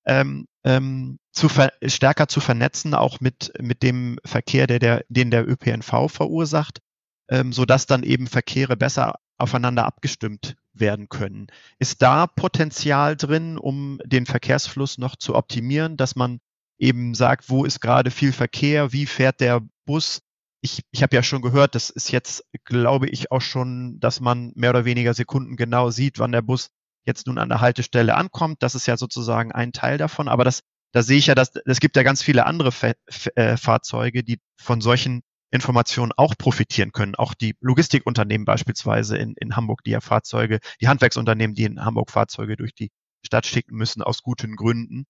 stärker zu vernetzen, auch mit dem Verkehr, den der ÖPNV verursacht, sodass dann eben Verkehre besser aufeinander abgestimmt werden können. Ist da Potenzial drin, um den Verkehrsfluss noch zu optimieren, dass man eben sagt, wo ist gerade viel Verkehr, wie fährt der Bus? Ich habe ja schon gehört, das ist jetzt, glaube ich, auch schon, dass man mehr oder weniger sekundengenau sieht, wann der Bus jetzt nun an der Haltestelle ankommt. Das ist ja sozusagen ein Teil davon. Aber da sehe ich ja, es gibt ja ganz viele andere Fahrzeuge, die von solchen Informationen auch profitieren können. Auch die Logistikunternehmen beispielsweise in Hamburg, die Handwerksunternehmen, die in Hamburg Fahrzeuge durch die Stadt schicken müssen, aus guten Gründen.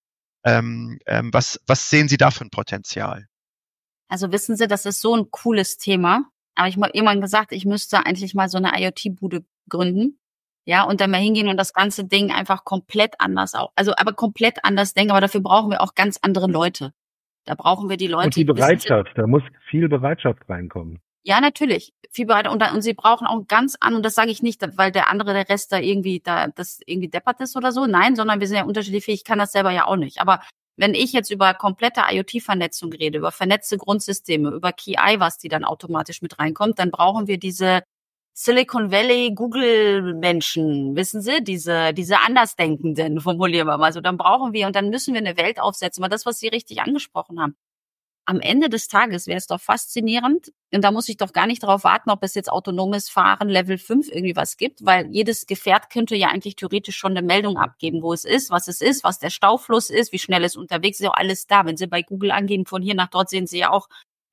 Was sehen Sie da für ein Potenzial? Also wissen Sie, das ist so ein cooles Thema. Aber ich habe irgendwann gesagt, ich müsste eigentlich mal so eine IoT-Bude gründen. Ja, und dann mal hingehen und das ganze Ding einfach komplett anders aber komplett anders denken. Aber dafür brauchen wir auch ganz andere Leute. Da brauchen wir die Leute. Und die Bereitschaft, da muss viel Bereitschaft reinkommen. Ja, natürlich. Viel Bereitschaft. Und sie brauchen auch ganz an, und das sage ich nicht, weil der Rest da irgendwie das irgendwie deppert ist oder so. Nein, sondern wir sind ja unterschiedlich fähig. Ich kann das selber ja auch nicht. Aber wenn ich jetzt über komplette IoT-Vernetzung rede, über vernetzte Grundsysteme, über KI, was die dann automatisch mit reinkommt, dann brauchen wir diese Silicon Valley Google Menschen, wissen Sie, diese Andersdenkenden, formulieren wir mal so. Dann brauchen wir, und dann müssen wir eine Welt aufsetzen, weil das, was Sie richtig angesprochen haben. Am Ende des Tages wäre es doch faszinierend, und da muss ich doch gar nicht darauf warten, ob es jetzt autonomes Fahren Level 5 irgendwie was gibt, weil jedes Gefährt könnte ja eigentlich theoretisch schon eine Meldung abgeben, wo es ist, was der Staufluss ist, wie schnell es unterwegs ist, ja auch alles da. Wenn Sie bei Google angehen, von hier nach dort, sehen Sie ja auch,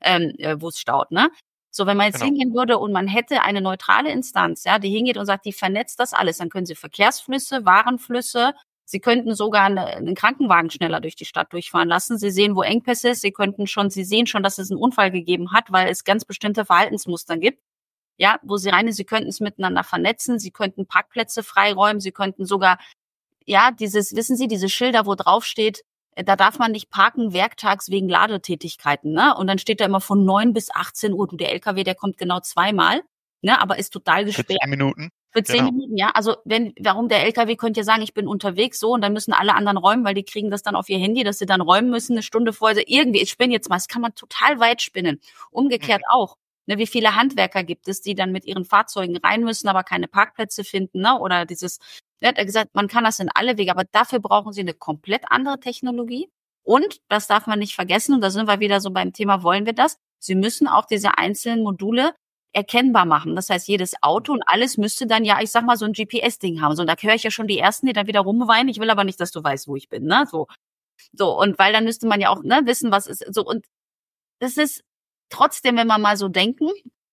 wo es staut, ne? So, wenn man jetzt hingehen würde und man hätte eine neutrale Instanz, ja, die hingeht und sagt, die vernetzt das alles, dann können Sie Verkehrsflüsse, Warenflüsse, Sie könnten sogar einen Krankenwagen schneller durch die Stadt durchfahren lassen. Sie sehen, wo Engpässe ist. Sie sehen schon, dass es einen Unfall gegeben hat, weil es ganz bestimmte Verhaltensmuster gibt. Ja, wo Sie Sie könnten es miteinander vernetzen. Sie könnten Parkplätze freiräumen. Sie könnten sogar, ja, wissen Sie, diese Schilder, wo drauf steht, da darf man nicht parken werktags wegen Ladetätigkeiten, ne? Und dann steht da immer von 9 bis 18 Uhr. Du, der LKW, der kommt genau 2-mal, ne? Aber ist total gesperrt. Für 10 Minuten. Für 10 Minuten, ja. Also warum der LKW könnte ja sagen, ich bin unterwegs so, und dann müssen alle anderen räumen, weil die kriegen das dann auf ihr Handy, dass sie dann räumen müssen, eine Stunde vorher. Also irgendwie, ich spinne jetzt mal, das kann man total weit spinnen. Umgekehrt auch. Ne, wie viele Handwerker gibt es, die dann mit ihren Fahrzeugen rein müssen, aber keine Parkplätze finden, ne? Oder er hat gesagt, man kann das in alle Wege, aber dafür brauchen sie eine komplett andere Technologie. Und, das darf man nicht vergessen, und da sind wir wieder so beim Thema, wollen wir das? Sie müssen auch diese einzelnen Module erkennbar machen. Das heißt, jedes Auto und alles müsste dann ja, ich sag mal, so ein GPS-Ding haben. So, und da höre ich ja schon die Ersten, die dann wieder rumweinen. Ich will aber nicht, dass du weißt, wo ich bin, ne? So, und weil dann müsste man ja auch, ne, wissen, was ist, so, und das ist trotzdem, wenn wir mal so denken,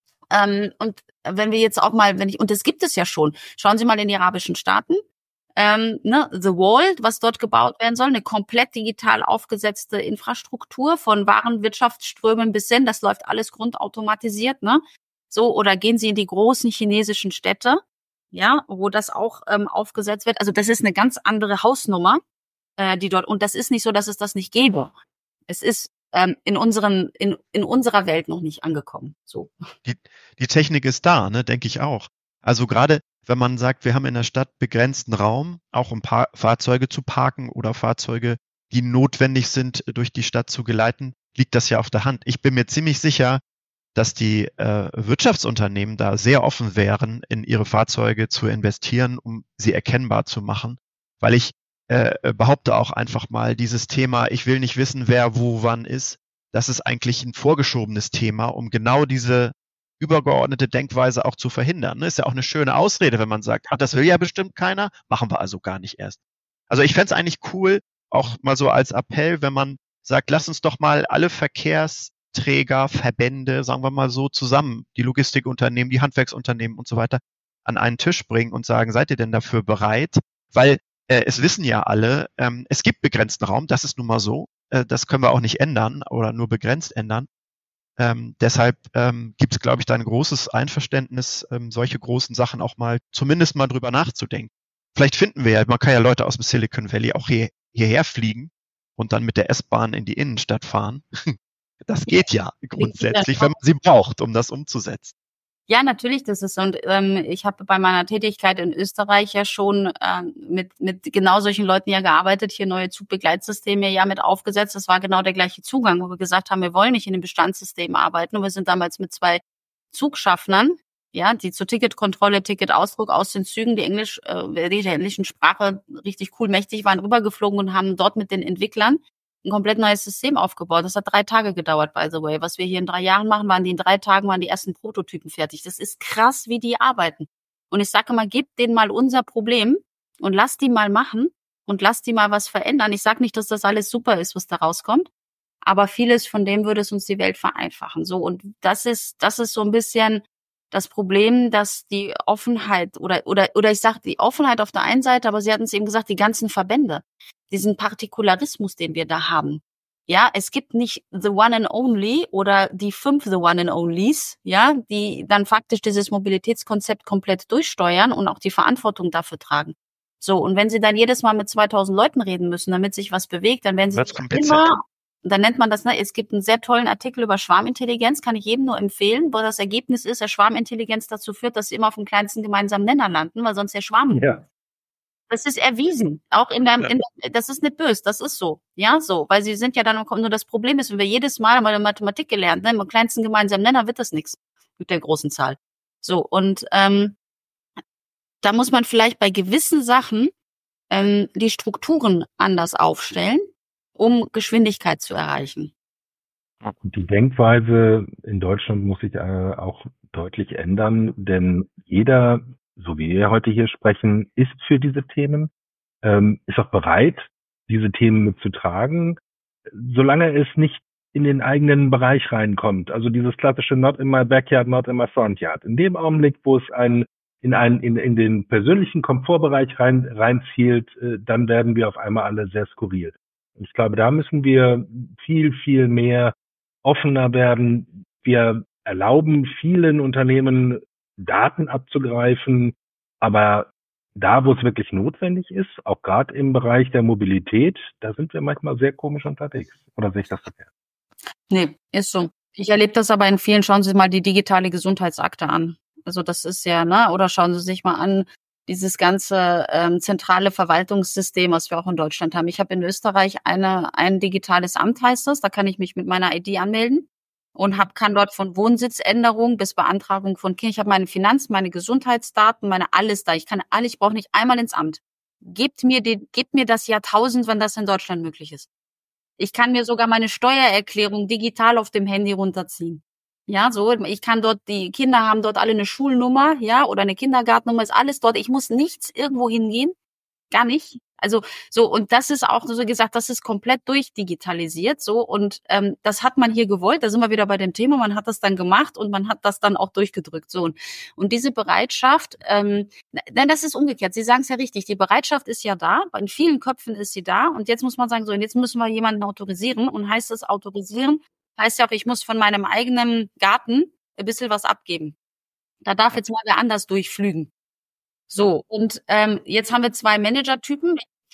und wenn wir jetzt auch mal, und das gibt es ja schon. Schauen Sie mal in die arabischen Staaten, The Wall, was dort gebaut werden soll, eine komplett digital aufgesetzte Infrastruktur von Warenwirtschaftsströmen bis hin, das läuft alles grundautomatisiert, ne? So, oder gehen Sie in die großen chinesischen Städte, ja, wo das auch aufgesetzt wird. Also das ist eine ganz andere Hausnummer, die dort, und das ist nicht so, dass es das nicht gäbe. Es ist in unserer Welt noch nicht angekommen. So. Die Technik ist da, ne, denke ich auch. Also gerade wenn man sagt, wir haben in der Stadt begrenzten Raum, auch um Fahrzeuge zu parken oder Fahrzeuge, die notwendig sind, durch die Stadt zu geleiten, liegt das ja auf der Hand. Ich bin mir ziemlich sicher, dass die Wirtschaftsunternehmen da sehr offen wären, in ihre Fahrzeuge zu investieren, um sie erkennbar zu machen. Weil ich behaupte auch einfach mal, dieses Thema, ich will nicht wissen, wer wo wann ist, das ist eigentlich ein vorgeschobenes Thema, um genau diese übergeordnete Denkweise auch zu verhindern. Ist ja auch eine schöne Ausrede, wenn man sagt, das will ja bestimmt keiner, machen wir also gar nicht erst. Also ich fände es eigentlich cool, auch mal so als Appell, wenn man sagt, lass uns doch mal alle Verkehrsträger, Verbände, sagen wir mal so, zusammen, die Logistikunternehmen, die Handwerksunternehmen und so weiter, an einen Tisch bringen und sagen, seid ihr denn dafür bereit? Weil es wissen ja alle, es gibt begrenzten Raum, das ist nun mal so, das können wir auch nicht ändern oder nur begrenzt ändern. Deshalb gibt es, glaube ich, da ein großes Einverständnis, solche großen Sachen auch mal zumindest mal drüber nachzudenken. Vielleicht finden wir ja, man kann ja Leute aus dem Silicon Valley auch hierher fliegen und dann mit der S-Bahn in die Innenstadt fahren. Das geht ja grundsätzlich, wenn man sie braucht, um das umzusetzen. Ja, natürlich, das ist, und ich habe bei meiner Tätigkeit in Österreich ja schon mit genau solchen Leuten ja gearbeitet, hier neue Zugbegleitsysteme ja mit aufgesetzt. Das war genau der gleiche Zugang, wo wir gesagt haben, wir wollen nicht in dem Bestandssystem arbeiten. Und wir sind damals mit 2 Zugschaffnern, ja, die zur Ticketkontrolle, Ticketausdruck aus den Zügen, die der englischen Sprache richtig cool mächtig waren, rübergeflogen und haben dort mit den Entwicklern ein komplett neues System aufgebaut. Das hat 3 Tage gedauert, by the way. Was wir hier in 3 Jahren machen, waren in 3 Tagen die ersten Prototypen fertig. Das ist krass, wie die arbeiten. Und ich sage mal, gebt denen mal unser Problem und lasst die mal machen und lasst die mal was verändern. Ich sage nicht, dass das alles super ist, was da rauskommt, aber vieles von dem würde es uns die Welt vereinfachen. So, und das ist so ein bisschen das Problem, dass die Offenheit oder ich sage die Offenheit auf der einen Seite, aber Sie hatten es eben gesagt, die ganzen Verbände, diesen Partikularismus, den wir da haben. Ja, es gibt nicht the one and only oder die 5 the one and onlys, ja, die dann faktisch dieses Mobilitätskonzept komplett durchsteuern und auch die Verantwortung dafür tragen. So, und wenn Sie dann jedes Mal mit 2000 Leuten reden müssen, damit sich was bewegt, dann werden Sie immer, dann nennt man das, es gibt einen sehr tollen Artikel über Schwarmintelligenz, kann ich jedem nur empfehlen, wo das Ergebnis ist, dass Schwarmintelligenz dazu führt, dass sie immer auf dem kleinsten gemeinsamen Nenner landen, weil sonst der Schwarm. Ja. Das ist erwiesen. Auch das ist nicht böse, das ist so. Ja, so. Weil sie sind ja dann, nur das Problem ist, wenn wir jedes Mal in Mathematik gelernt, ne, im kleinsten gemeinsamen Nenner wird das nichts mit der großen Zahl. So, und da muss man vielleicht bei gewissen Sachen die Strukturen anders aufstellen, um Geschwindigkeit zu erreichen. Die Denkweise in Deutschland muss sich auch deutlich ändern, denn jeder, so wie wir heute hier sprechen, ist für diese Themen, ist auch bereit, diese Themen mitzutragen, solange es nicht in den eigenen Bereich reinkommt. Also dieses klassische Not in my backyard, not in my front yard. In dem Augenblick, wo es in den persönlichen Komfortbereich reinzielt, dann werden wir auf einmal alle sehr skurril. Ich glaube, da müssen wir viel, viel mehr offener werden. Wir erlauben vielen Unternehmen, Daten abzugreifen, aber da, wo es wirklich notwendig ist, auch gerade im Bereich der Mobilität, da sind wir manchmal sehr komisch unterwegs. Oder sehe ich das verkehrt? Nee, ist so. Ich erlebe das aber in vielen, schauen Sie mal die digitale Gesundheitsakte an. Also das ist ja, ne, oder schauen Sie sich mal an, dieses ganze zentrale Verwaltungssystem, was wir auch in Deutschland haben. Ich habe in Österreich ein digitales Amt, heißt das. Da kann ich mich mit meiner ID anmelden und kann dort von Wohnsitzänderung bis Beantragung von Kindern. Ich habe meine Finanzen, meine Gesundheitsdaten, alles da. Ich brauche nicht einmal ins Amt. Gebt mir das Jahrtausend, wenn das in Deutschland möglich ist. Ich kann mir sogar meine Steuererklärung digital auf dem Handy runterziehen. Ja, so, ich kann dort, die Kinder haben dort alle eine Schulnummer, ja, oder eine Kindergartennummer, ist alles dort. Ich muss nichts irgendwo hingehen. Gar nicht. Also, so, und das ist auch so gesagt, das ist komplett durchdigitalisiert, so, und, das hat man hier gewollt. Da sind wir wieder bei dem Thema. Man hat das dann gemacht und man hat das dann auch durchgedrückt, so. Und diese Bereitschaft, nein, das ist umgekehrt. Sie sagen es ja richtig. Die Bereitschaft ist ja da. In vielen Köpfen ist sie da. Und jetzt muss man sagen, so, und jetzt müssen wir jemanden autorisieren. Und heißt es autorisieren? Heißt ja auch, ich muss von meinem eigenen Garten ein bisschen was abgeben. Da darf jetzt mal wer anders durchflügen. So, und jetzt haben wir 2 Managertypen.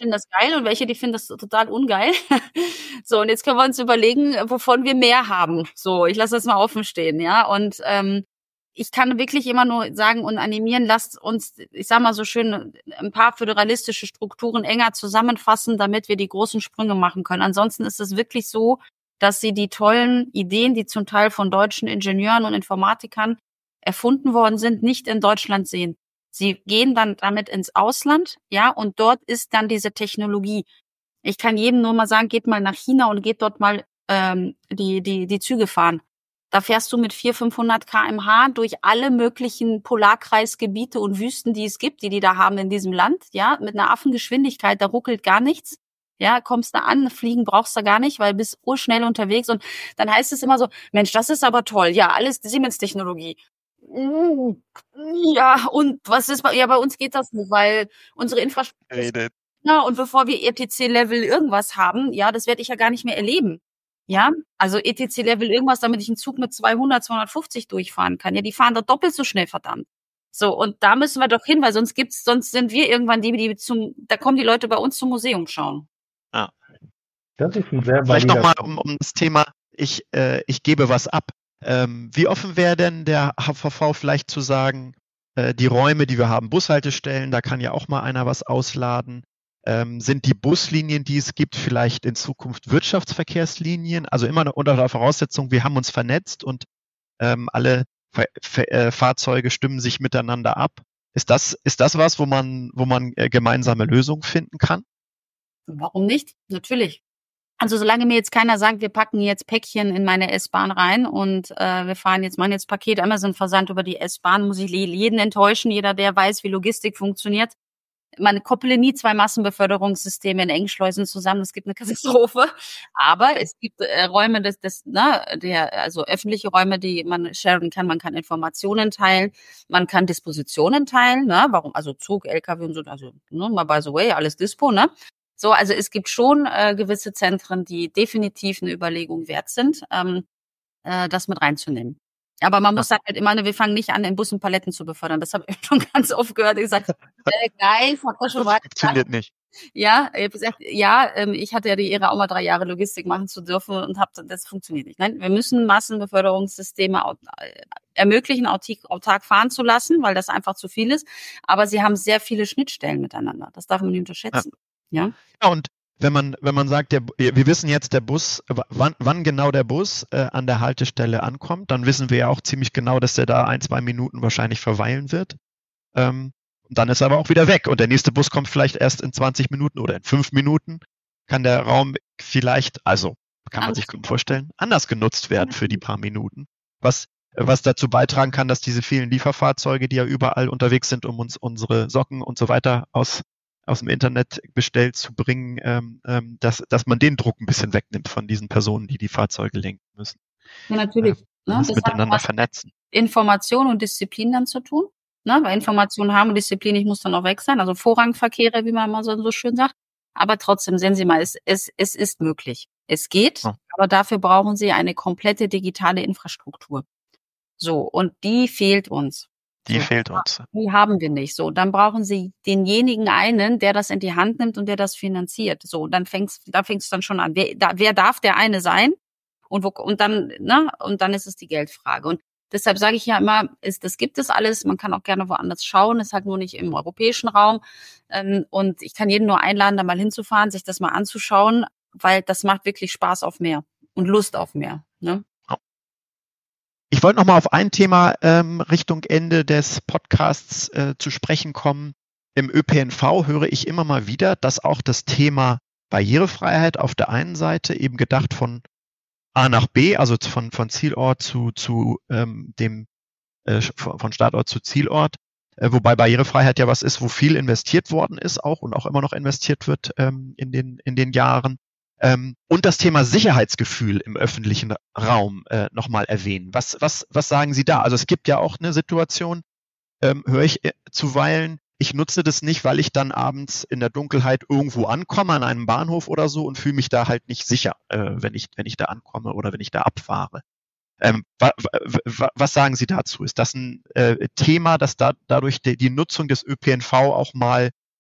finden das geil und welche, die finden das total ungeil. So, und jetzt können wir uns überlegen, wovon wir mehr haben. So, ich lasse das mal offen stehen, ja. Und ich kann wirklich immer nur sagen und animieren, lasst uns, ich sag mal so schön, ein paar föderalistische Strukturen enger zusammenfassen, damit wir die großen Sprünge machen können. Ansonsten ist es wirklich so, dass sie die tollen Ideen, die zum Teil von deutschen Ingenieuren und Informatikern erfunden worden sind, nicht in Deutschland sehen. Sie gehen dann damit ins Ausland, ja, und dort ist dann diese Technologie. Ich kann jedem nur mal sagen, geht mal nach China und geht dort mal die Züge fahren. Da fährst du mit 400-500 km/h durch alle möglichen Polarkreisgebiete und Wüsten, die es gibt, die da haben in diesem Land, ja, mit einer Affengeschwindigkeit, da ruckelt gar nichts. Ja, kommst da an, fliegen brauchst du gar nicht, weil bist urschnell unterwegs und dann heißt es immer so, Mensch, das ist aber toll, ja, alles Siemens-Technologie. Ja, und was ist bei uns geht das nicht, weil unsere Infrastruktur ist, ja, und bevor wir ETC-Level irgendwas haben, ja, das werde ich ja gar nicht mehr erleben. Ja, also ETC-Level irgendwas, damit ich einen Zug mit 200, 250 durchfahren kann. Ja, die fahren doch doppelt so schnell, verdammt. So, und da müssen wir doch hin, weil sonst sind wir irgendwann da kommen die Leute bei uns zum Museum schauen. Ja. Das ist ein sehr Vielleicht nochmal um das Thema, ich gebe was ab. Wie offen wäre denn der HVV vielleicht zu sagen, die Räume, die wir haben, Bushaltestellen, da kann ja auch mal einer was ausladen. Sind die Buslinien, die es gibt, vielleicht in Zukunft Wirtschaftsverkehrslinien? Also immer unter der Voraussetzung, wir haben uns vernetzt und alle Fahrzeuge stimmen sich miteinander ab. Ist das was, wo man gemeinsame Lösungen finden kann? Warum nicht? Natürlich. Also solange mir jetzt keiner sagt, wir packen jetzt Päckchen in meine S-Bahn rein und machen jetzt Paket Amazon-Versand über die S-Bahn, muss ich jeden enttäuschen, jeder, der weiß, wie Logistik funktioniert. Man kopple nie 2 Massenbeförderungssysteme in Engschleusen zusammen, es gibt eine Katastrophe. Aber es gibt Räume, also öffentliche Räume, die man sharen kann. Man kann Informationen teilen, man kann Dispositionen teilen, ne? Warum? Also Zug, LKW und so, also mal by the way, alles Dispo, ne? So, also es gibt schon gewisse Zentren, die definitiv eine Überlegung wert sind, das mit reinzunehmen. Aber man muss halt immer, wir fangen nicht an, in Bussen Paletten zu befördern. Das habe ich schon ganz oft gehört. Ich sage, geil, habt ihr schon mal. Funktioniert nicht. Ja, ich habe gesagt, ich hatte ja die Ehre, auch mal 3 Jahre Logistik machen zu dürfen und das funktioniert nicht. Nein, wir müssen Massenbeförderungssysteme ermöglichen, autark fahren zu lassen, weil das einfach zu viel ist. Aber sie haben sehr viele Schnittstellen miteinander. Das darf man nicht unterschätzen. Ja, und wenn man sagt, wir wissen jetzt der Bus, wann genau der Bus an der Haltestelle ankommt, dann wissen wir ja auch ziemlich genau, dass der da 1-2 Minuten wahrscheinlich verweilen wird. Dann ist er aber auch wieder weg und der nächste Bus kommt vielleicht erst in 20 Minuten oder in 5 Minuten. Kann der Raum vielleicht, also kann man sich gut vorstellen, anders genutzt werden für die paar Minuten. Was dazu beitragen kann, dass diese vielen Lieferfahrzeuge, die ja überall unterwegs sind, um uns unsere Socken und so weiter aus dem Internet bestellt zu bringen, dass man den Druck ein bisschen wegnimmt von diesen Personen, die Fahrzeuge lenken müssen. Ja, natürlich. Das miteinander vernetzen. Information und Disziplin dann zu tun. Ne? Weil Information haben und Disziplin, ich muss dann auch weg sein. Also Vorrangverkehre, wie man immer so schön sagt. Aber trotzdem, sehen Sie mal, es ist möglich. Es geht, aber dafür brauchen Sie eine komplette digitale Infrastruktur. So, und die fehlt uns. Die fehlt uns. Die haben wir nicht. So, dann brauchen Sie denjenigen einen, der das in die Hand nimmt und der das finanziert. So, da fängt's dann schon an. Wer darf der eine sein? Und dann ist es die Geldfrage. Und deshalb sage ich ja immer, das gibt es alles. Man kann auch gerne woanders schauen. Ist halt nur nicht im europäischen Raum. Und ich kann jeden nur einladen, da mal hinzufahren, sich das mal anzuschauen, weil das macht wirklich Spaß auf mehr und Lust auf mehr. Ne? Ich wollte noch mal auf ein Thema Richtung Ende des Podcasts zu sprechen kommen. Im ÖPNV höre ich immer mal wieder, dass auch das Thema Barrierefreiheit auf der einen Seite eben gedacht von A nach B, also von Zielort von Startort zu Zielort, wobei Barrierefreiheit ja was ist, wo viel investiert worden ist auch und auch immer noch investiert wird in den Jahren. Und das Thema Sicherheitsgefühl im öffentlichen Raum nochmal erwähnen. Was sagen Sie da? Also es gibt ja auch eine Situation, höre ich zuweilen, ich nutze das nicht, weil ich dann abends in der Dunkelheit irgendwo ankomme, an einem Bahnhof oder so und fühle mich da halt nicht sicher, wenn ich da ankomme oder wenn ich da abfahre. Was sagen Sie dazu? Ist das ein Thema, dass dadurch die Nutzung des ÖPNV auch mal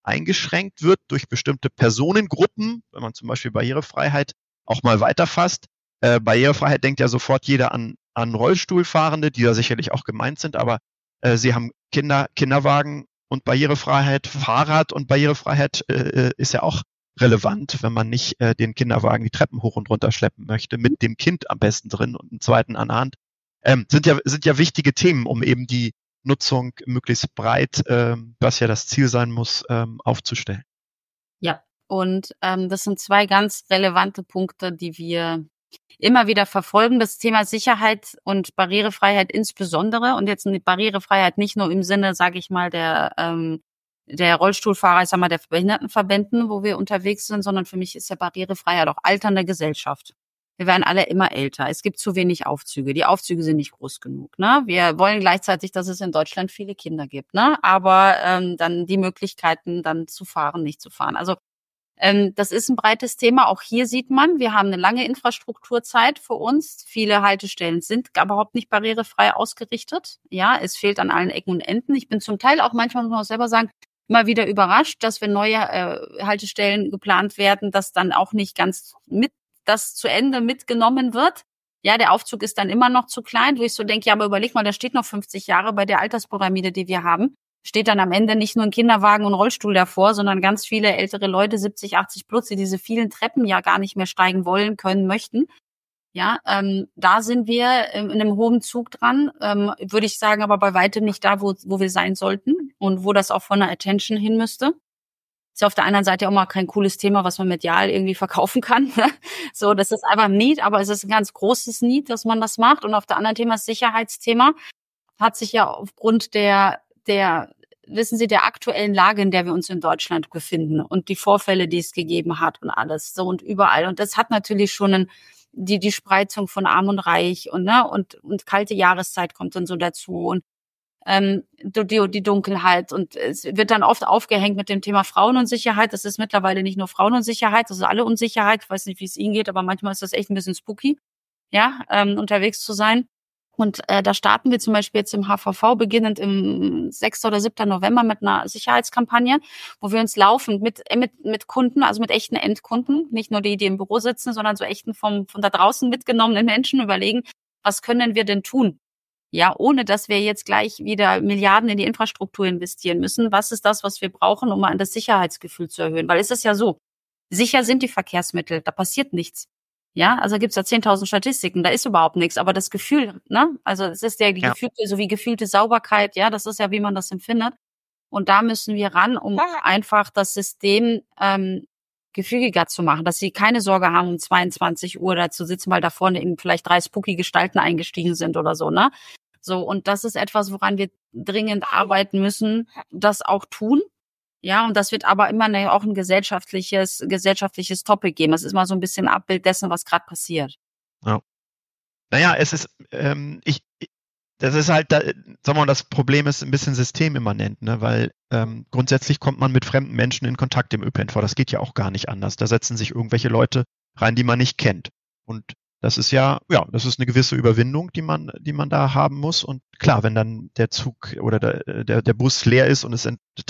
eingeschränkt wird durch bestimmte Personengruppen, wenn man zum Beispiel Barrierefreiheit auch mal weiterfasst. Barrierefreiheit denkt ja sofort jeder an Rollstuhlfahrende, die da sicherlich auch gemeint sind, aber sie haben Kinderwagen und Barrierefreiheit, Fahrrad und Barrierefreiheit ist ja auch relevant, wenn man nicht den Kinderwagen die Treppen hoch und runter schleppen möchte, mit dem Kind am besten drin und einem zweiten an der Hand. Sind ja wichtige Themen, um eben die Nutzung möglichst breit, was ja das Ziel sein muss, aufzustellen. Ja, und das sind zwei ganz relevante Punkte, die wir immer wieder verfolgen. Das Thema Sicherheit und Barrierefreiheit insbesondere. Und jetzt eine Barrierefreiheit nicht nur im Sinne, sage ich mal, der Rollstuhlfahrer, ich sag mal, der Behindertenverbänden, wo wir unterwegs sind, sondern für mich ist ja Barrierefreiheit auch alternde Gesellschaft. Wir werden alle immer älter. Es gibt zu wenig Aufzüge. Die Aufzüge sind nicht groß genug. Ne? Wir wollen gleichzeitig, dass es in Deutschland viele Kinder gibt. Ne? Aber dann die Möglichkeiten, dann zu fahren, nicht zu fahren. Also das ist ein breites Thema. Auch hier sieht man, wir haben eine lange Infrastrukturzeit vor uns. Viele Haltestellen sind überhaupt nicht barrierefrei ausgerichtet. Ja, es fehlt an allen Ecken und Enden. Ich bin zum Teil auch manchmal, muss man auch selber sagen, immer wieder überrascht, dass wenn neue Haltestellen geplant werden, dass dann auch nicht ganz das zu Ende mitgenommen wird. Ja, der Aufzug ist dann immer noch zu klein, wo ich so denke, ja, aber überleg mal, der steht noch 50 Jahre bei der Alterspyramide, die wir haben. Steht dann am Ende nicht nur ein Kinderwagen und ein Rollstuhl davor, sondern ganz viele ältere Leute, 70, 80 plus, die diese vielen Treppen ja gar nicht mehr steigen wollen, können, möchten. Ja, da sind wir in einem hohen Zug dran, würde ich sagen, aber bei weitem nicht da, wo wir sein sollten und wo das auch von der Attention hin müsste. Ist ja auf der anderen Seite auch mal kein cooles Thema, was man medial irgendwie verkaufen kann. So, das ist einfach ein Need, aber es ist ein ganz großes Need, dass man das macht. Und auf der anderen Thema, das Sicherheitsthema, hat sich ja aufgrund wissen Sie, der aktuellen Lage, in der wir uns in Deutschland befinden und die Vorfälle, die es gegeben hat und alles, so und überall. Und das hat natürlich schon die Spreizung von Arm und Reich und kalte Jahreszeit kommt dann so dazu und die Dunkelheit. Und es wird dann oft aufgehängt mit dem Thema Frauenunsicherheit. Das ist mittlerweile nicht nur Frauenunsicherheit, das ist alle Unsicherheit. Ich weiß nicht, wie es Ihnen geht, aber manchmal ist das echt ein bisschen spooky, ja, unterwegs zu sein. Und da starten wir zum Beispiel jetzt im HVV beginnend im 6. oder 7. November mit einer Sicherheitskampagne, wo wir uns laufend mit Kunden, also mit echten Endkunden, nicht nur die im Büro sitzen, sondern so echten von da draußen mitgenommenen Menschen überlegen, was können wir denn tun? Ja, ohne dass wir jetzt gleich wieder Milliarden in die Infrastruktur investieren müssen. Was ist das, was wir brauchen, um mal das Sicherheitsgefühl zu erhöhen? Weil es ist ja so, sicher sind die Verkehrsmittel, da passiert nichts. Ja, also gibt's da 10.000 Statistiken, da ist überhaupt nichts, aber das Gefühl, ne, also es ist ja die gefühlte, so wie gefühlte Sauberkeit, ja, das ist ja, wie man das empfindet. Und da müssen wir ran, um einfach das System gefügiger zu machen, dass sie keine Sorge haben, um 22 Uhr da zu sitzen, weil da vorne eben vielleicht 3 spooky Gestalten eingestiegen sind oder so, ne? So, und das ist etwas, woran wir dringend arbeiten müssen, das auch tun. Ja, und das wird aber immer auch ein gesellschaftliches Topic geben. Das ist mal so ein bisschen ein Abbild dessen, was gerade passiert. Ja. Naja, es ist, das ist halt, sagen wir mal, das Problem ist ein bisschen systemimmanent, ne? Weil grundsätzlich kommt man mit fremden Menschen in Kontakt im ÖPNV. Das geht ja auch gar nicht anders. Da setzen sich irgendwelche Leute rein, die man nicht kennt. Und das ist das ist eine gewisse Überwindung, die man da haben muss. Und klar, wenn dann der Zug oder der Bus leer ist und es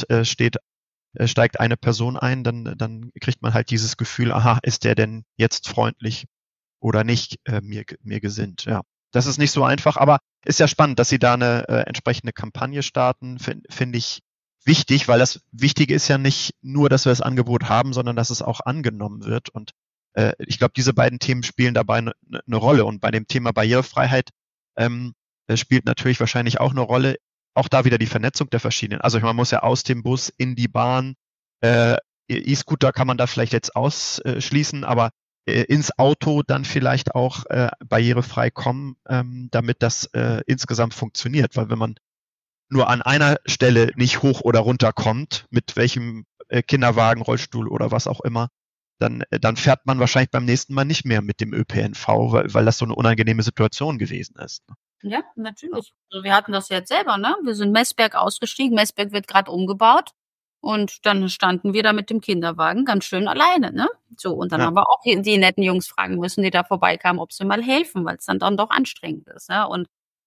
steigt eine Person ein, dann kriegt man halt dieses Gefühl, aha, ist der denn jetzt freundlich oder nicht mir gesinnt. Ja, das ist nicht so einfach, aber ist ja spannend, dass Sie da eine entsprechende Kampagne starten, finde ich wichtig, weil das Wichtige ist ja nicht nur, dass wir das Angebot haben, sondern dass es auch angenommen wird. Und ich glaube, diese beiden Themen spielen dabei eine Rolle. Und bei dem Thema Barrierefreiheit spielt natürlich wahrscheinlich auch eine Rolle, auch da wieder die Vernetzung der verschiedenen. Also man muss ja aus dem Bus in die Bahn, E-Scooter kann man da vielleicht jetzt ausschließen, aber ins Auto dann vielleicht auch barrierefrei kommen, damit das insgesamt funktioniert. Weil wenn man nur an einer Stelle nicht hoch oder runter kommt, mit welchem Kinderwagen, Rollstuhl oder was auch immer, dann fährt man wahrscheinlich beim nächsten Mal nicht mehr mit dem ÖPNV, weil das so eine unangenehme Situation gewesen ist. Ja, natürlich. Also wir hatten das jetzt selber, ne? Wir sind Messberg ausgestiegen, Messberg wird gerade umgebaut und dann standen wir da mit dem Kinderwagen ganz schön alleine, ne? So, und dann haben wir auch die netten Jungs fragen müssen, die da vorbeikamen, ob sie mal helfen, weil es dann doch anstrengend ist, ja? Und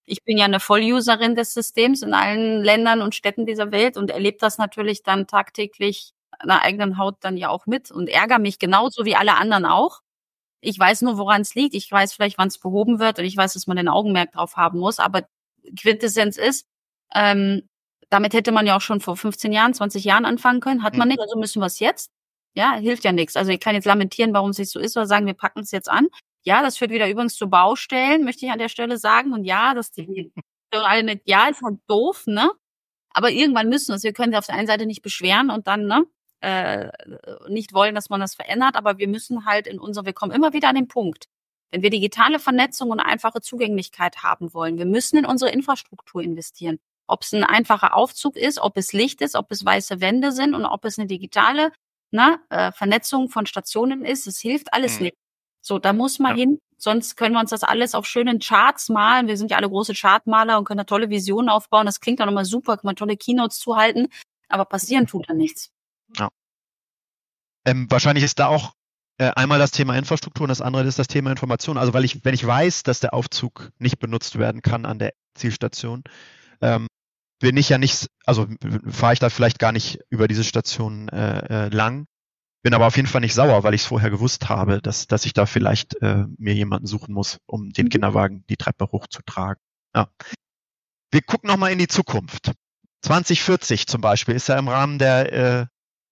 Ich bin ja eine Volluserin des Systems in allen Ländern und Städten dieser Welt und erlebe das natürlich dann tagtäglich an der eigenen Haut dann ja auch mit und ärgere mich genauso wie alle anderen auch. Ich weiß nur, woran es liegt. Ich weiß vielleicht, wann es behoben wird und ich weiß, dass man den Augenmerk drauf haben muss. Aber Quintessenz ist, damit hätte man ja auch schon vor 15 Jahren, 20 Jahren anfangen können. Hat man nicht, also müssen wir es jetzt. Ja, hilft ja nichts. Also ich kann jetzt lamentieren, warum es nicht so ist oder sagen, wir packen es jetzt an. Ja, das führt wieder übrigens zu Baustellen, möchte ich an der Stelle sagen. Und ja, ist halt doof, ne? Aber irgendwann müssen wir es. Wir können auf der einen Seite nicht beschweren und dann, ne? Nicht wollen, dass man das verändert, aber wir müssen halt wir kommen immer wieder an den Punkt, wenn wir digitale Vernetzung und einfache Zugänglichkeit haben wollen, wir müssen in unsere Infrastruktur investieren. Ob es ein einfacher Aufzug ist, ob es Licht ist, ob es weiße Wände sind und ob es eine digitale Vernetzung von Stationen ist, es hilft alles nicht. So, da muss man hin, sonst können wir uns das alles auf schönen Charts malen. Wir sind ja alle große Chartmaler und können da tolle Visionen aufbauen. Das klingt dann immer super, kann man tolle Keynotes zuhalten, aber passieren tut da nichts. Ja. Wahrscheinlich ist da auch einmal das Thema Infrastruktur und das andere ist das Thema Information. Also wenn ich weiß, dass der Aufzug nicht benutzt werden kann an der Zielstation, bin ich ja nicht, also fahre ich da vielleicht gar nicht über diese Station lang, bin aber auf jeden Fall nicht sauer, weil ich es vorher gewusst habe, dass ich da vielleicht mir jemanden suchen muss, um den Kinderwagen die Treppe hochzutragen. Ja. Wir gucken nochmal in die Zukunft. 2040 zum Beispiel ist ja im Rahmen der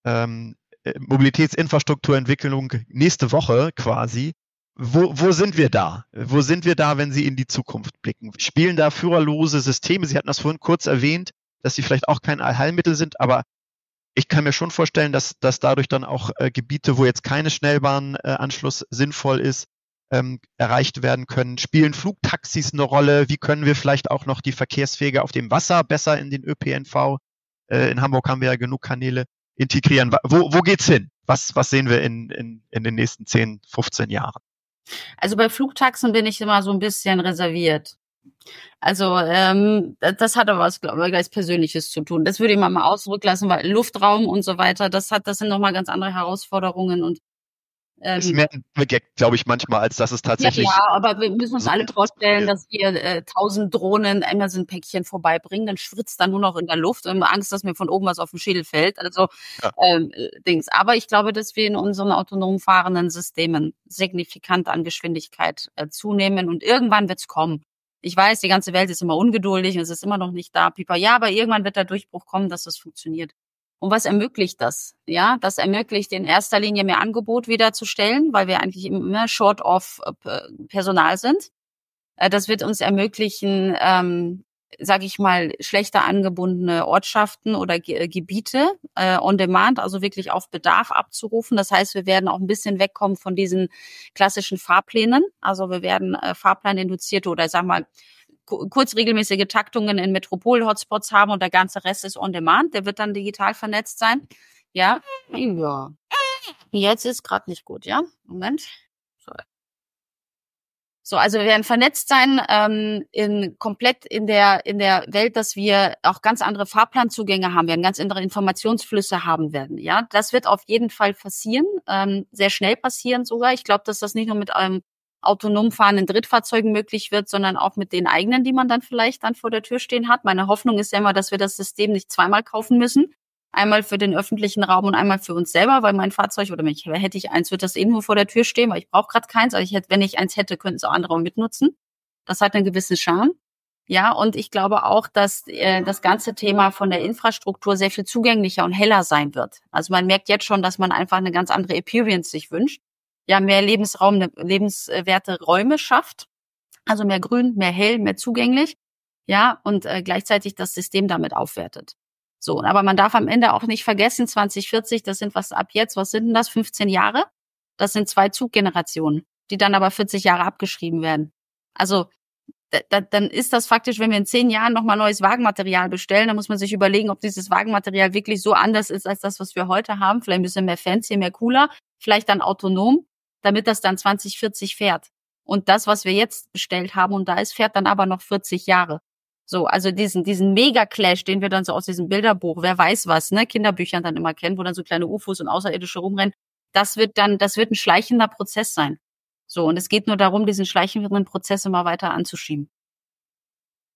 Mobilitätsinfrastrukturentwicklung nächste Woche quasi. Wo sind wir da? Wo sind wir da, wenn Sie in die Zukunft blicken? Spielen da führerlose Systeme? Sie hatten das vorhin kurz erwähnt, dass sie vielleicht auch kein Allheilmittel sind, aber ich kann mir schon vorstellen, dass dadurch dann auch Gebiete, wo jetzt keine Schnellbahnanschluss sinnvoll ist, erreicht werden können. Spielen Flugtaxis eine Rolle? Wie können wir vielleicht auch noch die Verkehrswege auf dem Wasser besser in den ÖPNV? In Hamburg haben wir ja genug Kanäle. Integrieren. Wo geht's hin? Was sehen wir in den nächsten 10, 15 Jahren? Also bei Flugtaxen bin ich immer so ein bisschen reserviert. Also das hat aber was, glaube ich, ganz Persönliches zu tun. Das würde ich mal ausrücklassen, weil Luftraum und so weiter, das sind nochmal ganz andere Herausforderungen und ist mehr ein Gag, glaube ich, manchmal, als dass es tatsächlich... Ja, aber wir müssen uns alle vorstellen, dass wir 1000 Drohnen Amazon-Päckchen vorbeibringen, dann schwitzt da nur noch in der Luft und Angst, dass mir von oben was auf den Schädel fällt. Also Dings. Aber ich glaube, dass wir in unseren autonom fahrenden Systemen signifikant an Geschwindigkeit zunehmen und irgendwann wird's kommen. Ich weiß, die ganze Welt ist immer ungeduldig und es ist immer noch nicht da. Ja, aber irgendwann wird der Durchbruch kommen, dass das funktioniert. Und was ermöglicht das? Ja, das ermöglicht in erster Linie mehr Angebot wieder zu stellen, weil wir eigentlich immer short of Personal sind. Das wird uns ermöglichen, sage ich mal, schlechter angebundene Ortschaften oder Gebiete on demand, also wirklich auf Bedarf abzurufen. Das heißt, wir werden auch ein bisschen wegkommen von diesen klassischen Fahrplänen. Also wir werden fahrplaninduzierte oder sag mal kurzregelmäßige Taktungen in Metropol-Hotspots haben und der ganze Rest ist on demand. Der wird dann digital vernetzt sein. Ja. Jetzt ist gerade nicht gut, ja? Moment. So, also wir werden vernetzt sein, komplett in der Welt, dass wir auch ganz andere Fahrplanzugänge haben werden, ganz andere Informationsflüsse haben werden. Ja, das wird auf jeden Fall passieren, sehr schnell passieren sogar. Ich glaube, dass das nicht nur mit einem autonom fahrenden Drittfahrzeugen möglich wird, sondern auch mit den eigenen, die man dann vielleicht vor der Tür stehen hat. Meine Hoffnung ist ja immer, dass wir das System nicht zweimal kaufen müssen. Einmal für den öffentlichen Raum und einmal für uns selber, weil mein Fahrzeug oder hätte ich eins, wird das irgendwo vor der Tür stehen, weil ich brauche gerade keins. Aber wenn ich eins hätte, könnten es auch andere mitnutzen. Das hat einen gewissen Charme. Ja, und ich glaube auch, dass das ganze Thema von der Infrastruktur sehr viel zugänglicher und heller sein wird. Also man merkt jetzt schon, dass man einfach eine ganz andere Experience sich wünscht. Ja, mehr Lebensraum, lebenswerte Räume schafft. Also mehr grün, mehr hell, mehr zugänglich. Ja, und gleichzeitig das System damit aufwertet. So, aber man darf am Ende auch nicht vergessen, 2040, das sind was sind denn das? 15 Jahre? Das sind 2 Zuggenerationen, die dann aber 40 Jahre abgeschrieben werden. Also dann ist das faktisch, wenn wir in 10 Jahren nochmal neues Wagenmaterial bestellen, dann muss man sich überlegen, ob dieses Wagenmaterial wirklich so anders ist als das, was wir heute haben. Vielleicht ein bisschen mehr fancy, mehr cooler, vielleicht dann autonom, damit das dann 2040 fährt. Und das, was wir jetzt bestellt haben und da ist, fährt dann aber noch 40 Jahre. So, also diesen Mega-Clash, den wir dann so aus diesem Bilderbuch, wer weiß was, ne, Kinderbüchern dann immer kennen, wo dann so kleine UFOs und Außerirdische rumrennen, das wird ein schleichender Prozess sein. So, und es geht nur darum, diesen schleichenden Prozess immer weiter anzuschieben.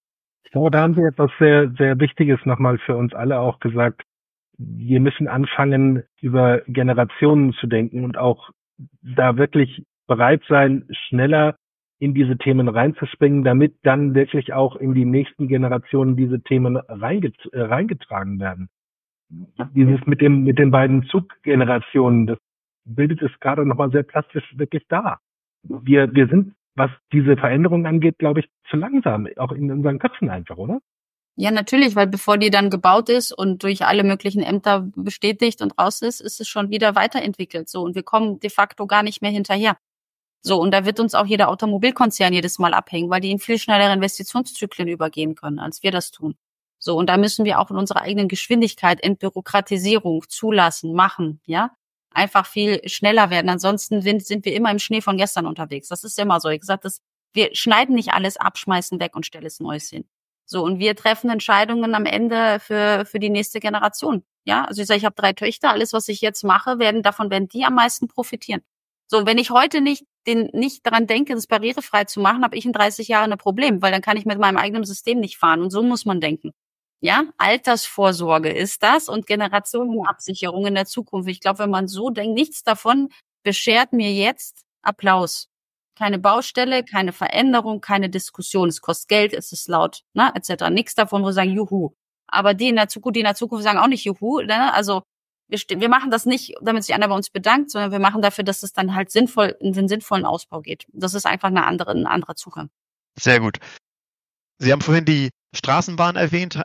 So, da haben Sie etwas sehr, sehr Wichtiges nochmal für uns alle auch gesagt. Wir müssen anfangen, über Generationen zu denken und auch da wirklich bereit sein, schneller in diese Themen reinzuspringen, damit dann wirklich auch in die nächsten Generationen diese Themen reingetragen werden. Dieses mit den beiden Zuggenerationen, das bildet es gerade nochmal sehr plastisch wirklich dar. Wir sind, was diese Veränderung angeht, glaube ich, zu langsam, auch in unseren Köpfen einfach, oder? Ja, natürlich, weil bevor die dann gebaut ist und durch alle möglichen Ämter bestätigt und raus ist, ist es schon wieder weiterentwickelt. So, und wir kommen de facto gar nicht mehr hinterher. So, und da wird uns auch jeder Automobilkonzern jedes Mal abhängen, weil die in viel schnellere Investitionszyklen übergehen können, als wir das tun. So, und da müssen wir auch in unserer eigenen Geschwindigkeit Entbürokratisierung zulassen, machen, ja? Einfach viel schneller werden. Ansonsten sind wir immer im Schnee von gestern unterwegs. Das ist immer so. Ich gesagt, wir schneiden nicht alles ab, schmeißen weg und stellen es Neues hin. So, und wir treffen Entscheidungen am Ende für die nächste Generation. Ja, also ich sage, ich habe 3 Töchter, alles, was ich jetzt mache, davon werden die am meisten profitieren. So, wenn ich heute nicht daran denke, das barrierefrei zu machen, habe ich in 30 Jahren ein Problem, weil dann kann ich mit meinem eigenen System nicht fahren. Und so muss man denken. Ja, Altersvorsorge ist das und Generationenabsicherung in der Zukunft. Ich glaube, wenn man so denkt, nichts davon beschert mir jetzt Applaus. Keine Baustelle, keine Veränderung, keine Diskussion. Es kostet Geld, es ist laut, ne, etc. Nichts davon, wo wir sagen, juhu. Aber die in der Zukunft sagen auch nicht juhu. Ne? Also wir machen das nicht, damit sich einer bei uns bedankt, sondern wir machen dafür, dass es dann halt in den sinnvollen Ausbau geht. Das ist einfach ein anderer Zugang. Sehr gut. Sie haben vorhin die Straßenbahn erwähnt.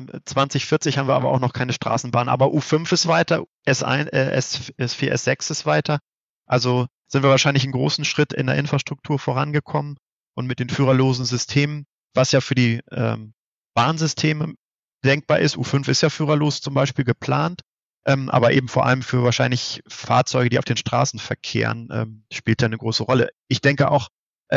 2040 haben wir aber auch noch keine Straßenbahn. Aber U5 ist weiter, S1, S4, S6 ist weiter. Also sind wir wahrscheinlich einen großen Schritt in der Infrastruktur vorangekommen und mit den führerlosen Systemen, was ja für die Bahnsysteme denkbar ist. U5 ist ja führerlos zum Beispiel geplant, aber eben vor allem für wahrscheinlich Fahrzeuge, die auf den Straßen verkehren, spielt ja eine große Rolle. Ich denke auch,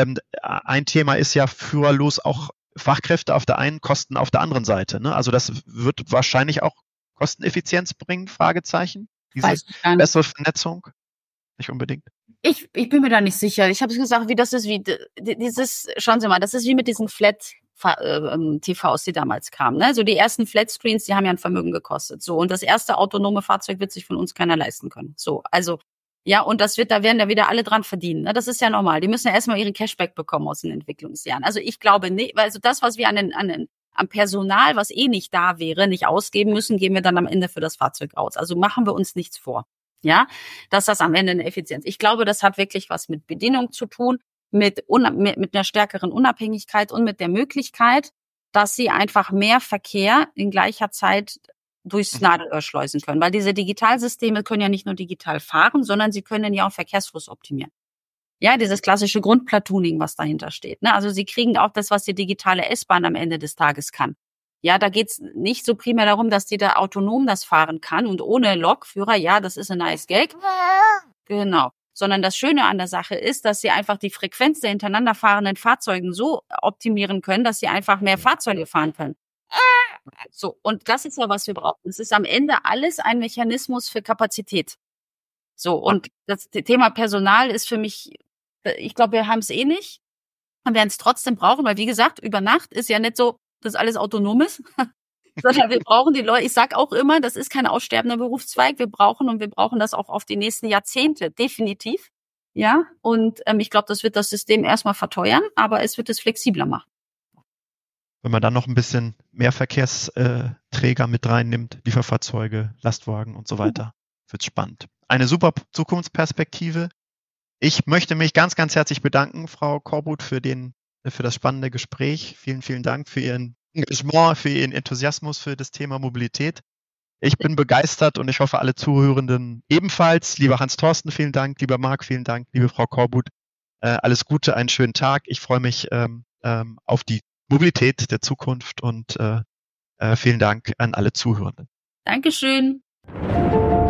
ein Thema ist ja führerlos auch Fachkräfte auf der einen, Kosten auf der anderen Seite. Ne? Also das wird wahrscheinlich auch Kosteneffizienz bringen, Fragezeichen. Diese bessere Vernetzung? Nicht unbedingt. Ich bin mir da nicht sicher. Ich habe es gesagt, schauen Sie mal, das ist wie mit diesen Flat-TVs, die damals kamen. Ne? So die ersten Flatscreens, die haben ja ein Vermögen gekostet. So, und das erste autonome Fahrzeug wird sich von uns keiner leisten können. So, also ja, und da werden ja wieder alle dran verdienen. Ne? Das ist ja normal. Die müssen ja erstmal ihren Cashback bekommen aus den Entwicklungsjahren. Also ich glaube nicht, also das, was wir am Personal, was nicht da wäre, nicht ausgeben müssen, geben wir dann am Ende für das Fahrzeug aus. Also machen wir uns nichts vor. Ja, dass das am Ende eine Effizienz. Ich glaube, das hat wirklich was mit Bedienung zu tun, mit einer stärkeren Unabhängigkeit und mit der Möglichkeit, dass sie einfach mehr Verkehr in gleicher Zeit durchs Nadelöhr schleusen können. Weil diese Digitalsysteme können ja nicht nur digital fahren, sondern sie können ja auch Verkehrsfluss optimieren. Ja, dieses klassische Grundplatooning, was dahinter steht. Ne? Also sie kriegen auch das, was die digitale S-Bahn am Ende des Tages kann. Ja, da geht's nicht so primär darum, dass die da autonom das fahren kann und ohne Lokführer, ja, das ist ein nice Gag. Genau. Sondern das Schöne an der Sache ist, dass sie einfach die Frequenz der hintereinander fahrenden Fahrzeugen so optimieren können, dass sie einfach mehr Fahrzeuge fahren können. So, und das ist ja, was wir brauchen. Es ist am Ende alles ein Mechanismus für Kapazität. So, und das Thema Personal ist für mich, ich glaube, wir haben es nicht. Wir werden es trotzdem brauchen, weil wie gesagt, über Nacht ist ja nicht so, dass alles autonom ist, sondern wir brauchen die Leute. Ich sag auch immer, das ist kein aussterbender Berufszweig. Wir brauchen das auch auf die nächsten Jahrzehnte, definitiv. Ja, und ich glaube, das wird das System erstmal verteuern, aber es wird es flexibler machen. Wenn man dann noch ein bisschen mehr Verkehrsträger mit reinnimmt, Lieferfahrzeuge, Lastwagen und so weiter, wird's spannend. Eine super Zukunftsperspektive. Ich möchte mich ganz, ganz herzlich bedanken, Frau Corbuth, für das spannende Gespräch. Vielen, vielen Dank für Ihren Engagement, für Ihren Enthusiasmus für das Thema Mobilität. Ich bin begeistert und ich hoffe, alle Zuhörenden ebenfalls. Lieber Hans-Thorsten, vielen Dank. Lieber Marc, vielen Dank. Liebe Frau Corbuth, alles Gute, einen schönen Tag. Ich freue mich auf die Mobilität der Zukunft und vielen Dank an alle Zuhörenden. Dankeschön.